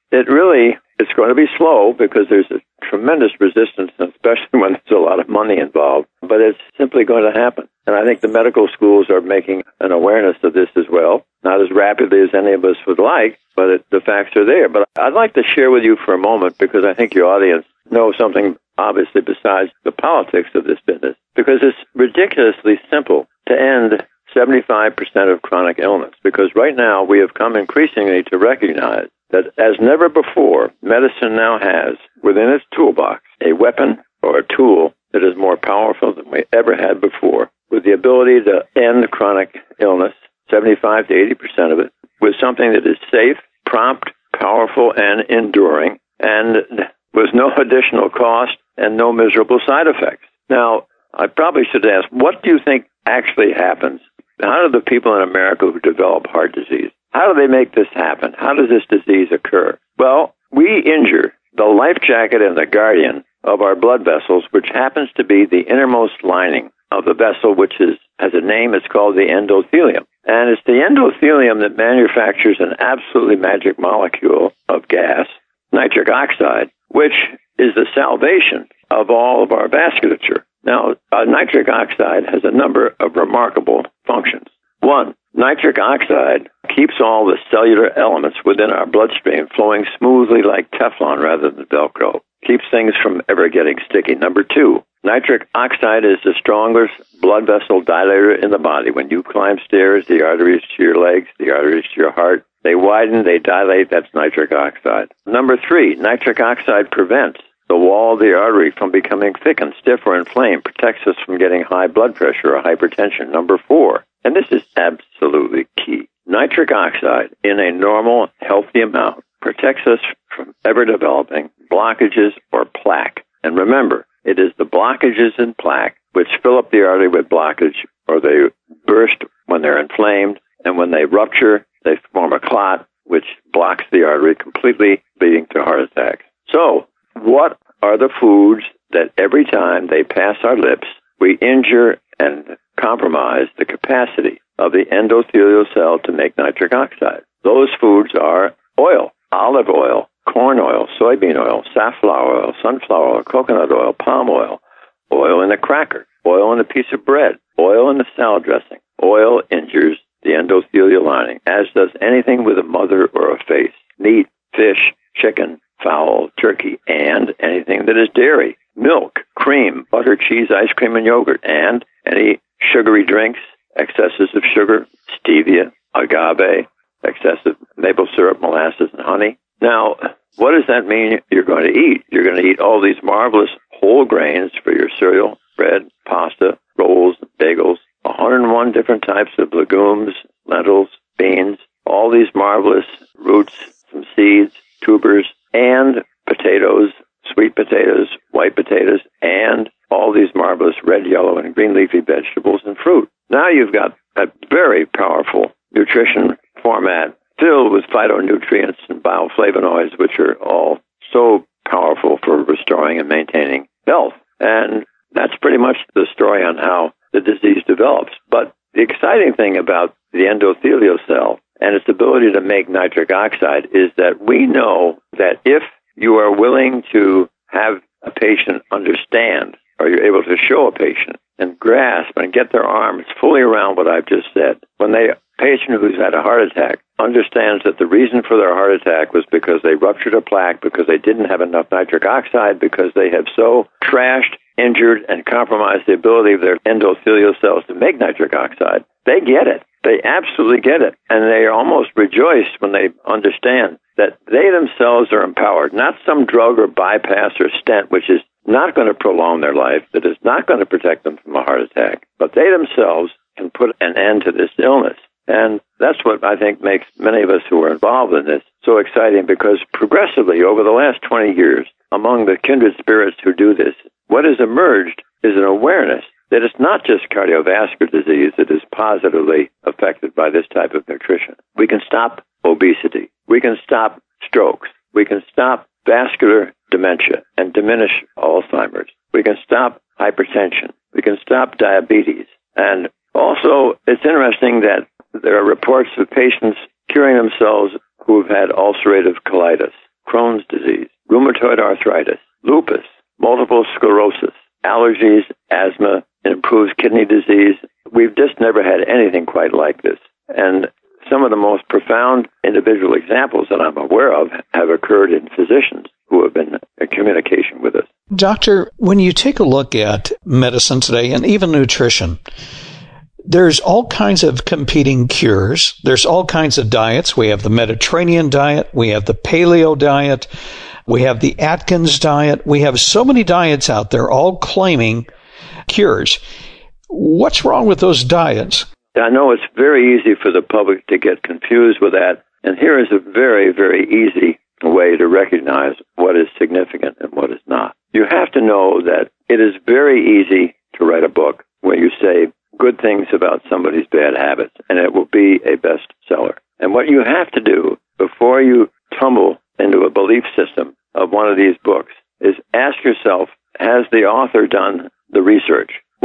it's going to be slow because there's a tremendous resistance, especially when there's a lot of money involved. But it's simply going to happen. And I think the medical schools are making an awareness of this as well. Not as rapidly as any of us would like, but the facts are there. But I'd like to share with you for a moment, because I think your audience knows something obviously besides the politics of this business, because it's ridiculously simple to end 75% of chronic illness, because right now we have come increasingly to recognize that as never before, medicine now has within its toolbox a weapon or a tool that is more powerful than we ever had before, with the ability to end chronic illness, 75 to 80% of it, with something that is safe, prompt, powerful, and enduring, and with no additional cost and no miserable side effects. Now, I probably should ask, what do you think actually happens? How do the people in America who develop heart disease, how do they make this happen? How does this disease occur? Well, we injure the life jacket and the guardian of our blood vessels, which happens to be the innermost lining of the vessel, which has a name. It's called the endothelium. And it's the endothelium that manufactures an absolutely magic molecule of gas, nitric oxide, which is the salvation of all of our vasculature. Now, nitric oxide has a number of remarkable functions. One, nitric oxide keeps all the cellular elements within our bloodstream flowing smoothly like Teflon rather than Velcro. Keeps things from ever getting sticky. Number two, nitric oxide is the strongest blood vessel dilator in the body. When you climb stairs, the arteries to your legs, the arteries to your heart, they widen, they dilate. That's nitric oxide. Number three, nitric oxide prevents the wall of the artery from becoming thick and stiff or inflamed, protects us from getting high blood pressure or hypertension. Number four, and this is absolutely key, nitric oxide in a normal, healthy amount protects us from ever developing blockages or plaque. And remember, it is the blockages and plaque which fill up the artery with blockage, or they burst when they're inflamed, and when they rupture, they form a clot which blocks the artery completely, leading to heart attacks. So, what are the foods that every time they pass our lips, we injure and compromise the capacity of the endothelial cell to make nitric oxide? Those foods are oil, olive oil, corn oil, soybean oil, safflower oil, sunflower oil, coconut oil, palm oil, oil in a cracker, oil in a piece of bread, oil in a salad dressing. Oil injures the endothelial lining, as does anything with a mother or a face. Meat, fish, chicken, fowl, turkey, and anything that is dairy, milk, cream, butter, cheese, ice cream, and yogurt, and any sugary drinks, excesses of sugar, stevia, agave, excessive maple syrup, molasses, and honey. Now, what does that mean you're going to eat? You're going to eat all these marvelous whole grains for your cereal, bread, pasta, rolls, bagels, 101 different types of legumes, lentils, beans, all these marvelous roots, some seeds, tubers, and potatoes, sweet potatoes, white potatoes, and all these marvelous red, yellow, and green leafy vegetables and fruit. Now you've got a very powerful nutrition format filled with phytonutrients and bioflavonoids, which are all so powerful for restoring and maintaining health. And that's pretty much the story on how the disease develops. But the exciting thing about the endothelial cell and its ability to make nitric oxide is that we know that if you are willing to have a patient understand, or you're able to show a patient and grasp and get their arms fully around what I've just said, when a patient who's had a heart attack understands that the reason for their heart attack was because they ruptured a plaque, because they didn't have enough nitric oxide, because they have so trashed, injured, and compromised the ability of their endothelial cells to make nitric oxide, they get it. They absolutely get it. And they are almost rejoiced when they understand that they themselves are empowered, not some drug or bypass or stent, which is not going to prolong their life, that is not going to protect them from a heart attack, but they themselves can put an end to this illness. And that's what I think makes many of us who are involved in this so exciting, because progressively over the last 20 years, among the kindred spirits who do this, what has emerged is an awareness that it's not just cardiovascular disease that is positively affected by this type of nutrition. We can stop obesity. We can stop strokes. We can stop vascular dementia and diminish Alzheimer's. We can stop hypertension. We can stop diabetes. And also, it's interesting that there are reports of patients curing themselves who have had ulcerative colitis, Crohn's disease, rheumatoid arthritis, lupus, multiple sclerosis, allergies, asthma, improves kidney disease. We've just never had anything quite like this. And some of the most profound individual examples that I'm aware of have occurred in physicians who have been in communication with us. Doctor, when you take a look at medicine today and even nutrition, there's all kinds of competing cures. There's all kinds of diets. We have the Mediterranean diet. We have the paleo diet. We have the Atkins diet. We have so many diets out there all claiming cures. What's wrong with those diets? I know it's very easy for the public to get confused with that. And here is a very, very easy way to recognize what is significant and what is not. You have to know that it is very easy to write a book where you say good things about somebody's bad habits, and it will be a bestseller. And what you have to do before you tumble into a belief system of one of these books is ask yourself, has the author done the research?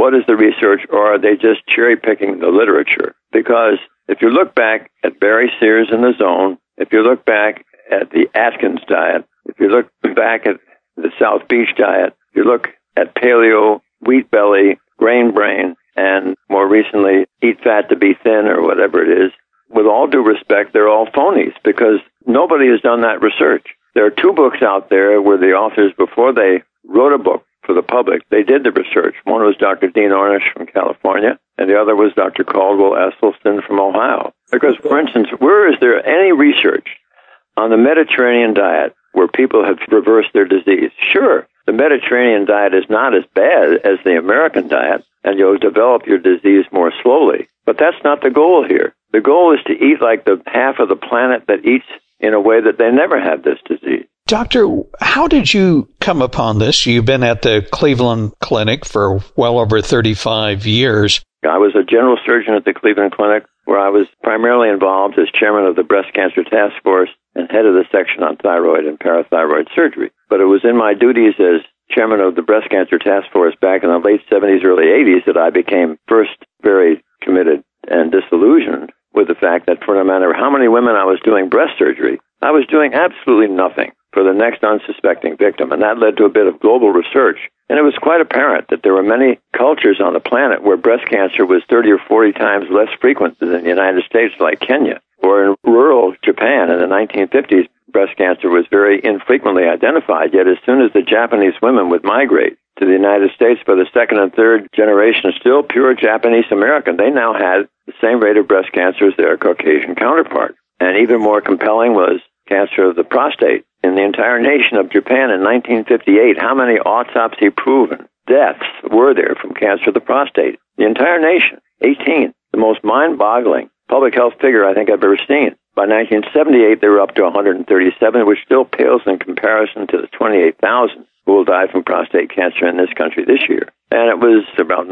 What is the research, or are they just cherry-picking the literature? Because if you look back at Barry Sears and the Zone, if you look back at the Atkins diet, if you look back at the South Beach diet, if you look at paleo, wheat belly, grain brain, and more recently, eat fat to be thin or whatever it is, with all due respect, they're all phonies because nobody has done that research. There are 2 books out there where the authors, before they wrote a book for the public, they did the research. One was Dr. Dean Ornish from California, and the other was Dr. Caldwell Esselstyn from Ohio. Because, for instance, where is there any research on the Mediterranean diet where people have reversed their disease? Sure, the Mediterranean diet is not as bad as the American diet, and you'll develop your disease more slowly. But that's not the goal here. The goal is to eat like the half of the planet that eats in a way that they never have this disease. Doctor, how did you come upon this? You've been at the Cleveland Clinic for well over 35 years. I was a general surgeon at the Cleveland Clinic, where I was primarily involved as chairman of the Breast Cancer Task Force and head of the section on thyroid and parathyroid surgery. But it was in my duties as chairman of the Breast Cancer Task Force back in the late 70s, early 80s that I became first very committed and disillusioned with the fact that for no matter how many women I was doing breast surgery, I was doing absolutely nothing for the next unsuspecting victim. And that led to a bit of global research. And it was quite apparent that there were many cultures on the planet where breast cancer was 30 or 40 times less frequent than in the United States, like Kenya. Or in rural Japan in the 1950s, breast cancer was very infrequently identified. Yet as soon as the Japanese women would migrate to the United States by the second and third generation, still pure Japanese American, they now had the same rate of breast cancer as their Caucasian counterpart. And even more compelling was cancer of the prostate. In the entire nation of Japan in 1958, how many autopsy-proven deaths were there from cancer of the prostate? The entire nation, 18. The most mind-boggling public health figure I think I've ever seen. By 1978, they were up to 137, which still pales in comparison to the 28,000 who will die from prostate cancer in this country this year. And it was about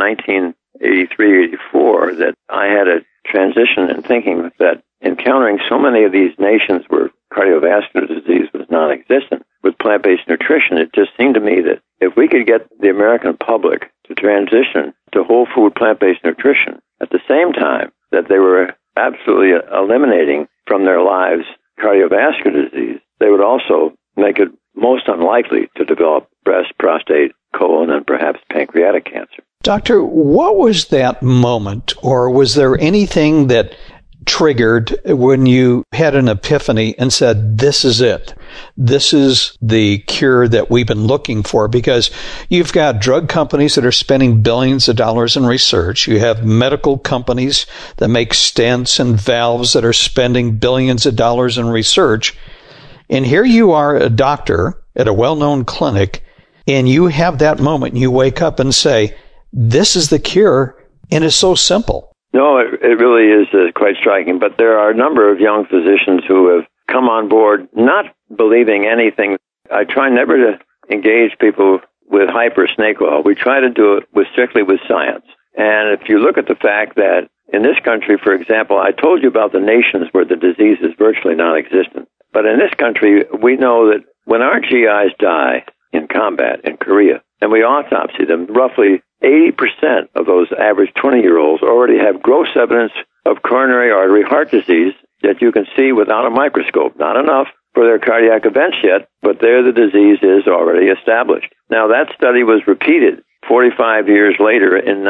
1983, 84 that I had a transition in thinking that encountering so many of these nations where cardiovascular disease was non-existent with plant-based nutrition, it just seemed to me that if we could get the American public to transition to whole food plant-based nutrition at the same time that they were absolutely eliminating from their lives cardiovascular disease, they would also make it most unlikely to develop breast, prostate, colon, and perhaps pancreatic cancer. Doctor, what was that moment, or was there anything that triggered when you had an epiphany and said, this is it? This is the cure that we've been looking for, because you've got drug companies that are spending billions of dollars in research. You have medical companies that make stents and valves that are spending billions of dollars in research. And here you are, a doctor at a well-known clinic, and you have that moment and you wake up and say, this is the cure, and it's so simple. No, it really is quite striking. But there are a number of young physicians who have come on board not believing anything. I try never to engage people with hype or snake oil. We try to do it strictly with science. And if you look at the fact that in this country, for example, I told you about the nations where the disease is virtually non-existent. But in this country, we know that when our GIs die in combat in Korea, and we autopsy them, roughly 80% of those average 20-year-olds already have gross evidence of coronary artery heart disease that you can see without a microscope. Not enough for their cardiac events yet, but there the disease is already established. Now, that study was repeated 45 years later in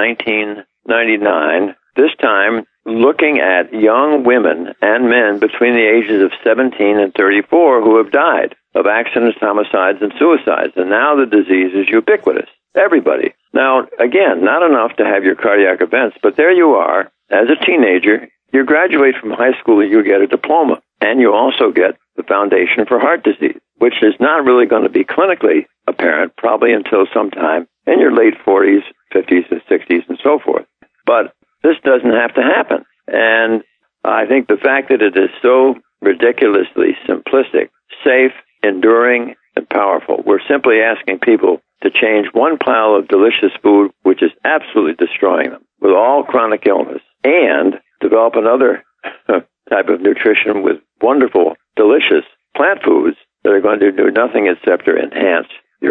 1999, this time looking at young women and men between the ages of 17 and 34 who have died of accidents, homicides, and suicides. And now the disease is ubiquitous. Everybody. Now, again, not enough to have your cardiac events, but there you are, as a teenager, you graduate from high school, you get a diploma, and you also get the Foundation for Heart Disease, which is not really going to be clinically apparent probably until sometime in your late 40s, 50s, and 60s, and so forth. But this doesn't have to happen. And I think the fact that it is so ridiculously simplistic, safe, enduring, and powerful, we're simply asking people to change one pile of delicious food, which is absolutely destroying them, with all chronic illness, and develop another type of nutrition with wonderful, delicious plant foods that are going to do nothing except to enhance your health.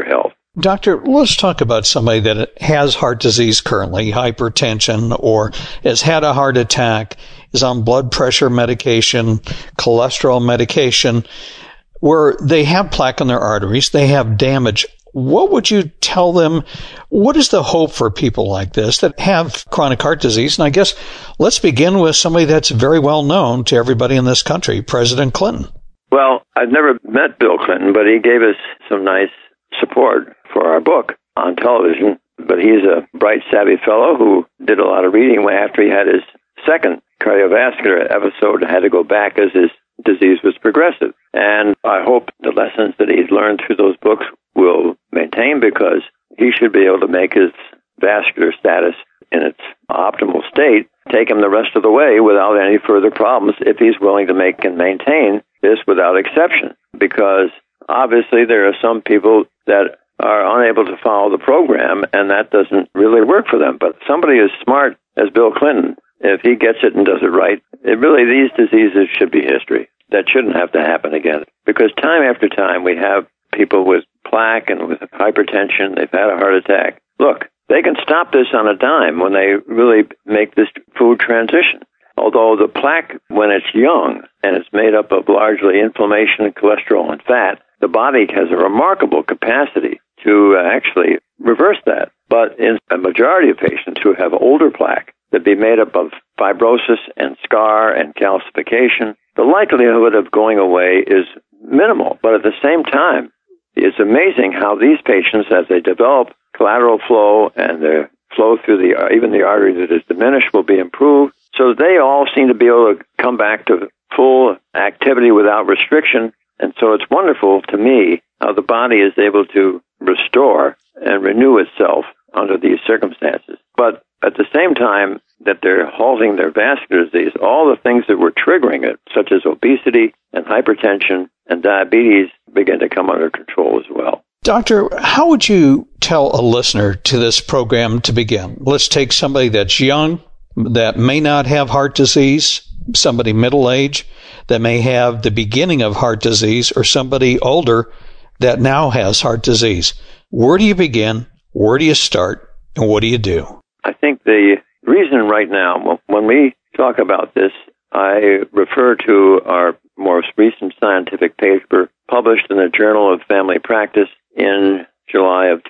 Doctor, let's talk about somebody that has heart disease currently, hypertension, or has had a heart attack, is on blood pressure medication, cholesterol medication, where they have plaque in their arteries, they have damage. What would you tell them? What is the hope for people like this that have chronic heart disease? And I guess let's begin with somebody that's very well known to everybody in this country, President Clinton. Well, I've never met Bill Clinton, but he gave us some nice support for our book on television. But he's a bright, savvy fellow who did a lot of reading after he had his second cardiovascular episode and had to go back as his disease was progressive. And I hope the lessons that he's learned through those books will maintain, because he should be able to make his vascular status in its optimal state take him the rest of the way without any further problems if he's willing to make and maintain this without exception. Because obviously there are some people that are unable to follow the program, and that doesn't really work for them. But somebody as smart as Bill Clinton, if he gets it and does it right, these diseases should be history. That shouldn't have to happen again. Because time after time we have people with plaque and with hypertension, they've had a heart attack. Look, they can stop this on a dime when they really make this food transition. Although the plaque, when it's young and it's made up of largely inflammation and cholesterol and fat, the body has a remarkable capacity to actually reverse that. But in a majority of patients who have older plaque that be made up of fibrosis and scar and calcification, the likelihood of going away is minimal. But at the same time, it's amazing how these patients, as they develop collateral flow and the flow through even the artery that is diminished, will be improved. So they all seem to be able to come back to full activity without restriction. And so it's wonderful to me how the body is able to restore and renew itself under these circumstances. But at the same time that they're halting their vascular disease, all the things that were triggering it, such as obesity and hypertension and diabetes, begin to come under control as well. Doctor, how would you tell a listener to this program to begin? Let's take somebody that's young, that may not have heart disease, somebody middle age that may have the beginning of heart disease, or somebody older that now has heart disease. Where do you begin? Where do you start? And what do you do? I think the reason right now, when we talk about this, I refer to our most recent scientific paper published in the Journal of Family Practice in July of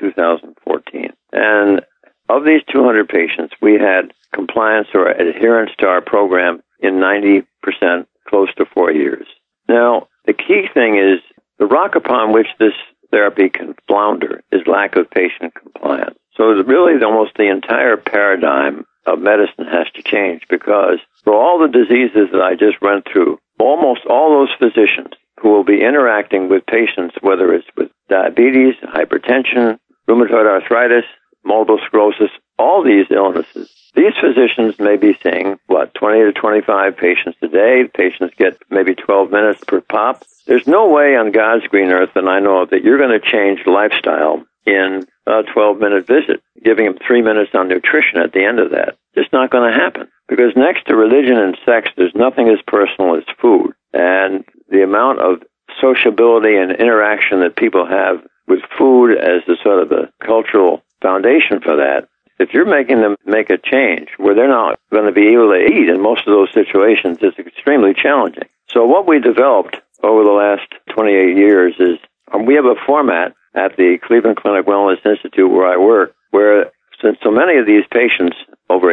2014. And of these 200 patients, we had compliance or adherence to our program in 90%, close to 4 years. Now, the key thing is the rock upon which this therapy can flounder is lack of patient compliance. So really almost the entire paradigm of medicine has to change, because for all the diseases that I just went through, almost all those physicians who will be interacting with patients, whether it's with diabetes, hypertension, rheumatoid arthritis, multiple sclerosis, all these illnesses, these physicians may be seeing, 20 to 25 patients a day. Patients get maybe 12 minutes per pop. There's no way on God's green earth that I know of that you're going to change lifestyle in a 12-minute visit, giving them 3 minutes on nutrition at the end of that. It's not going to happen, because next to religion and sex, there's nothing as personal as food. And the amount of sociability and interaction that people have with food as the sort of the cultural foundation for that, if you're making them make a change where they're not going to be able to eat in most of those situations, it's extremely challenging. So what we developed over the last 28 years is we have a format at the Cleveland Clinic Wellness Institute where I work, where since so many of these patients, over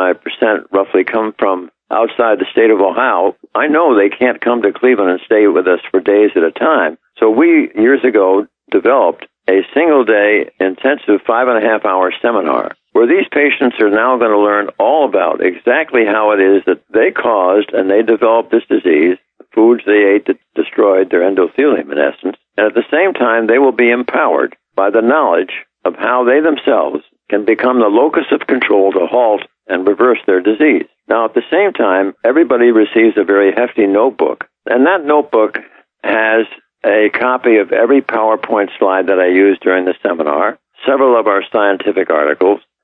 85% roughly, come from outside the state of Ohio, I know they can't come to Cleveland and stay with us for days at a time. So we, years ago, developed a single-day intensive 5.5-hour seminar where these patients are now going to learn all about exactly how it is that they caused and they developed this disease, the foods they ate that destroyed their endothelium in essence, and at the same time they will be empowered by the knowledge of how they themselves can become the locus of control to halt and reverse their disease. Now, at the same time, everybody receives a very hefty notebook, and that notebook has a copy of every PowerPoint slide that I used during the seminar, several of our scientific articles,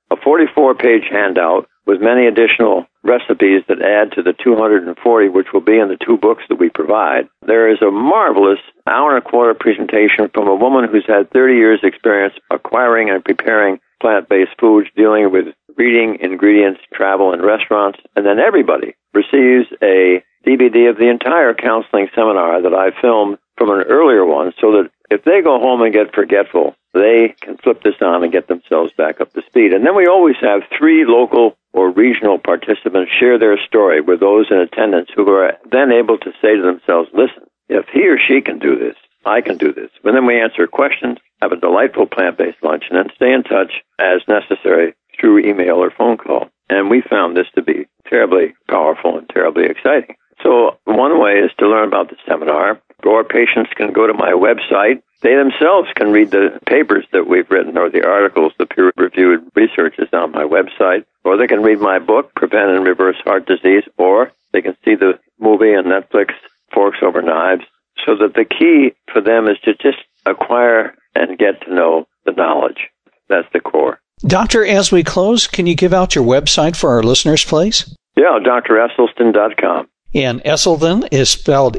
a 44-page handout with many additional recipes that add to the 240, which will be in the 2 books that we provide. There is a marvelous hour-and-a-quarter presentation from a woman who's had 30 years' experience acquiring and preparing plant-based foods, dealing with reading, ingredients, travel, and restaurants. And then everybody receives a DVD of the entire counseling seminar that I filmed from an earlier one, so that if they go home and get forgetful, they can flip this on and get themselves back up to speed. And then we always have 3 local or regional participants share their story with those in attendance who are then able to say to themselves, listen, if he or she can do this, I can do this. And then we answer questions, have a delightful plant-based lunch, and then stay in touch as necessary through email or phone call. And we found this to be terribly powerful and terribly exciting. So one way is to learn about the seminar, or patients can go to my website. They themselves can read the papers that we've written or the articles, the peer-reviewed research is on my website, or they can read my book, Prevent and Reverse Heart Disease, or they can see the movie on Netflix, Forks Over Knives, so that the key for them is to just acquire and get to know the knowledge. That's the core. Doctor, as we close, can you give out your website for our listeners, please? Yeah, dresselstyn.com. And Esselstyn is spelled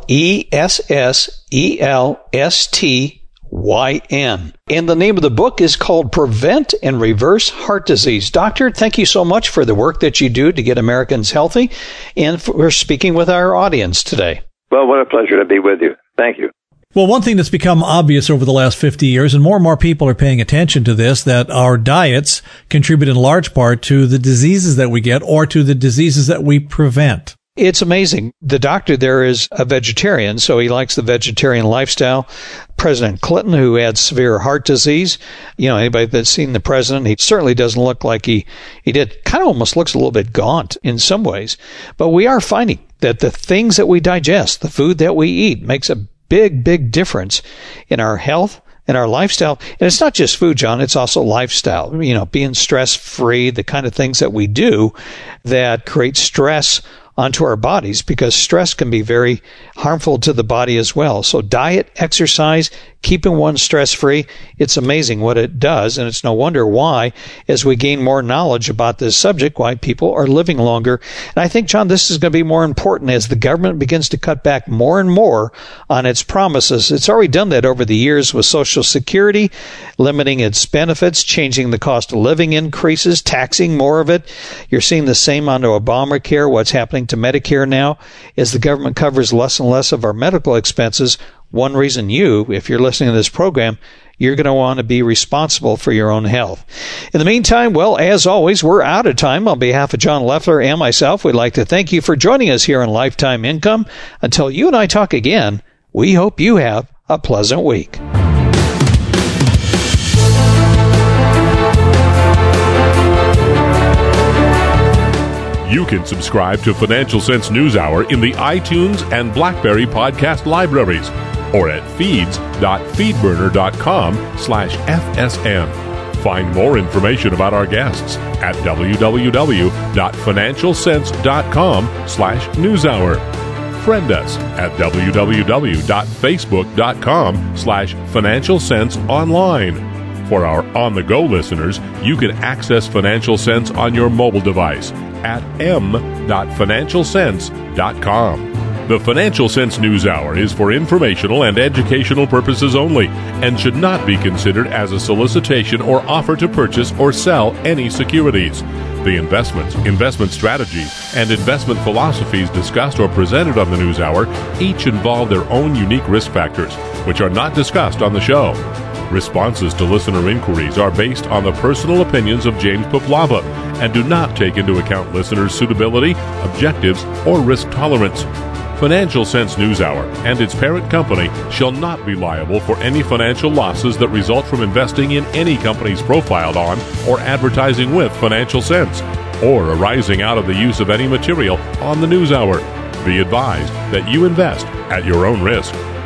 Esselstyn. And the name of the book is called Prevent and Reverse Heart Disease. Doctor, thank you so much for the work that you do to get Americans healthy and for speaking with our audience today. Well, what a pleasure to be with you. Thank you. Well, one thing that's become obvious over the last 50 years, and more people are paying attention to this, that our diets contribute in large part to the diseases that we get or to the diseases that we prevent. It's amazing. The doctor there is a vegetarian, so he likes the vegetarian lifestyle. President Clinton, who had severe heart disease, anybody that's seen the president, he certainly doesn't look like he did. Kind of almost looks a little bit gaunt in some ways. But we are finding that the things that we digest, the food that we eat, makes a big difference in our health and our lifestyle. And it's not just food, John, it's also lifestyle. Being stress-free, the kind of things that we do that create stress onto our bodies, because stress can be very harmful to the body as well. So diet, exercise, keeping one stress-free, it's amazing what it does, and it's no wonder why, as we gain more knowledge about this subject, why people are living longer. And I think, John, this is going to be more important as the government begins to cut back more and more on its promises. It's already done that over the years with Social Security, limiting its benefits, changing the cost of living increases, taxing more of it. You're seeing the same on Obamacare, what's happening to Medicare now, as the government covers less and less of our medical expenses. One reason if you're listening to this program, you're going to want to be responsible for your own health. In the meantime, well, as always, we're out of time. On behalf of John Loeffler and myself, we'd like to thank you for joining us here on Lifetime Income. Until you and I talk again, we hope you have a pleasant week. You can subscribe to Financial Sense NewsHour in the iTunes and BlackBerry podcast libraries or at feeds.feedburner.com/FSN. Find more information about our guests at www.financialsense.com/newshour. Friend us at www.facebook.com/Financial Sense Online. For our on-the-go listeners, you can access Financial Sense on your mobile device at m.financialsense.com. The Financial Sense NewsHour is for informational and educational purposes only and should not be considered as a solicitation or offer to purchase or sell any securities. The investments, investment strategies, and investment philosophies discussed or presented on the NewsHour each involve their own unique risk factors, which are not discussed on the show. Responses to listener inquiries are based on the personal opinions of James Poplava and do not take into account listeners' suitability, objectives, or risk tolerance. Financial Sense NewsHour and its parent company shall not be liable for any financial losses that result from investing in any companies profiled on or advertising with Financial Sense, or arising out of the use of any material on the NewsHour. Be advised that you invest at your own risk.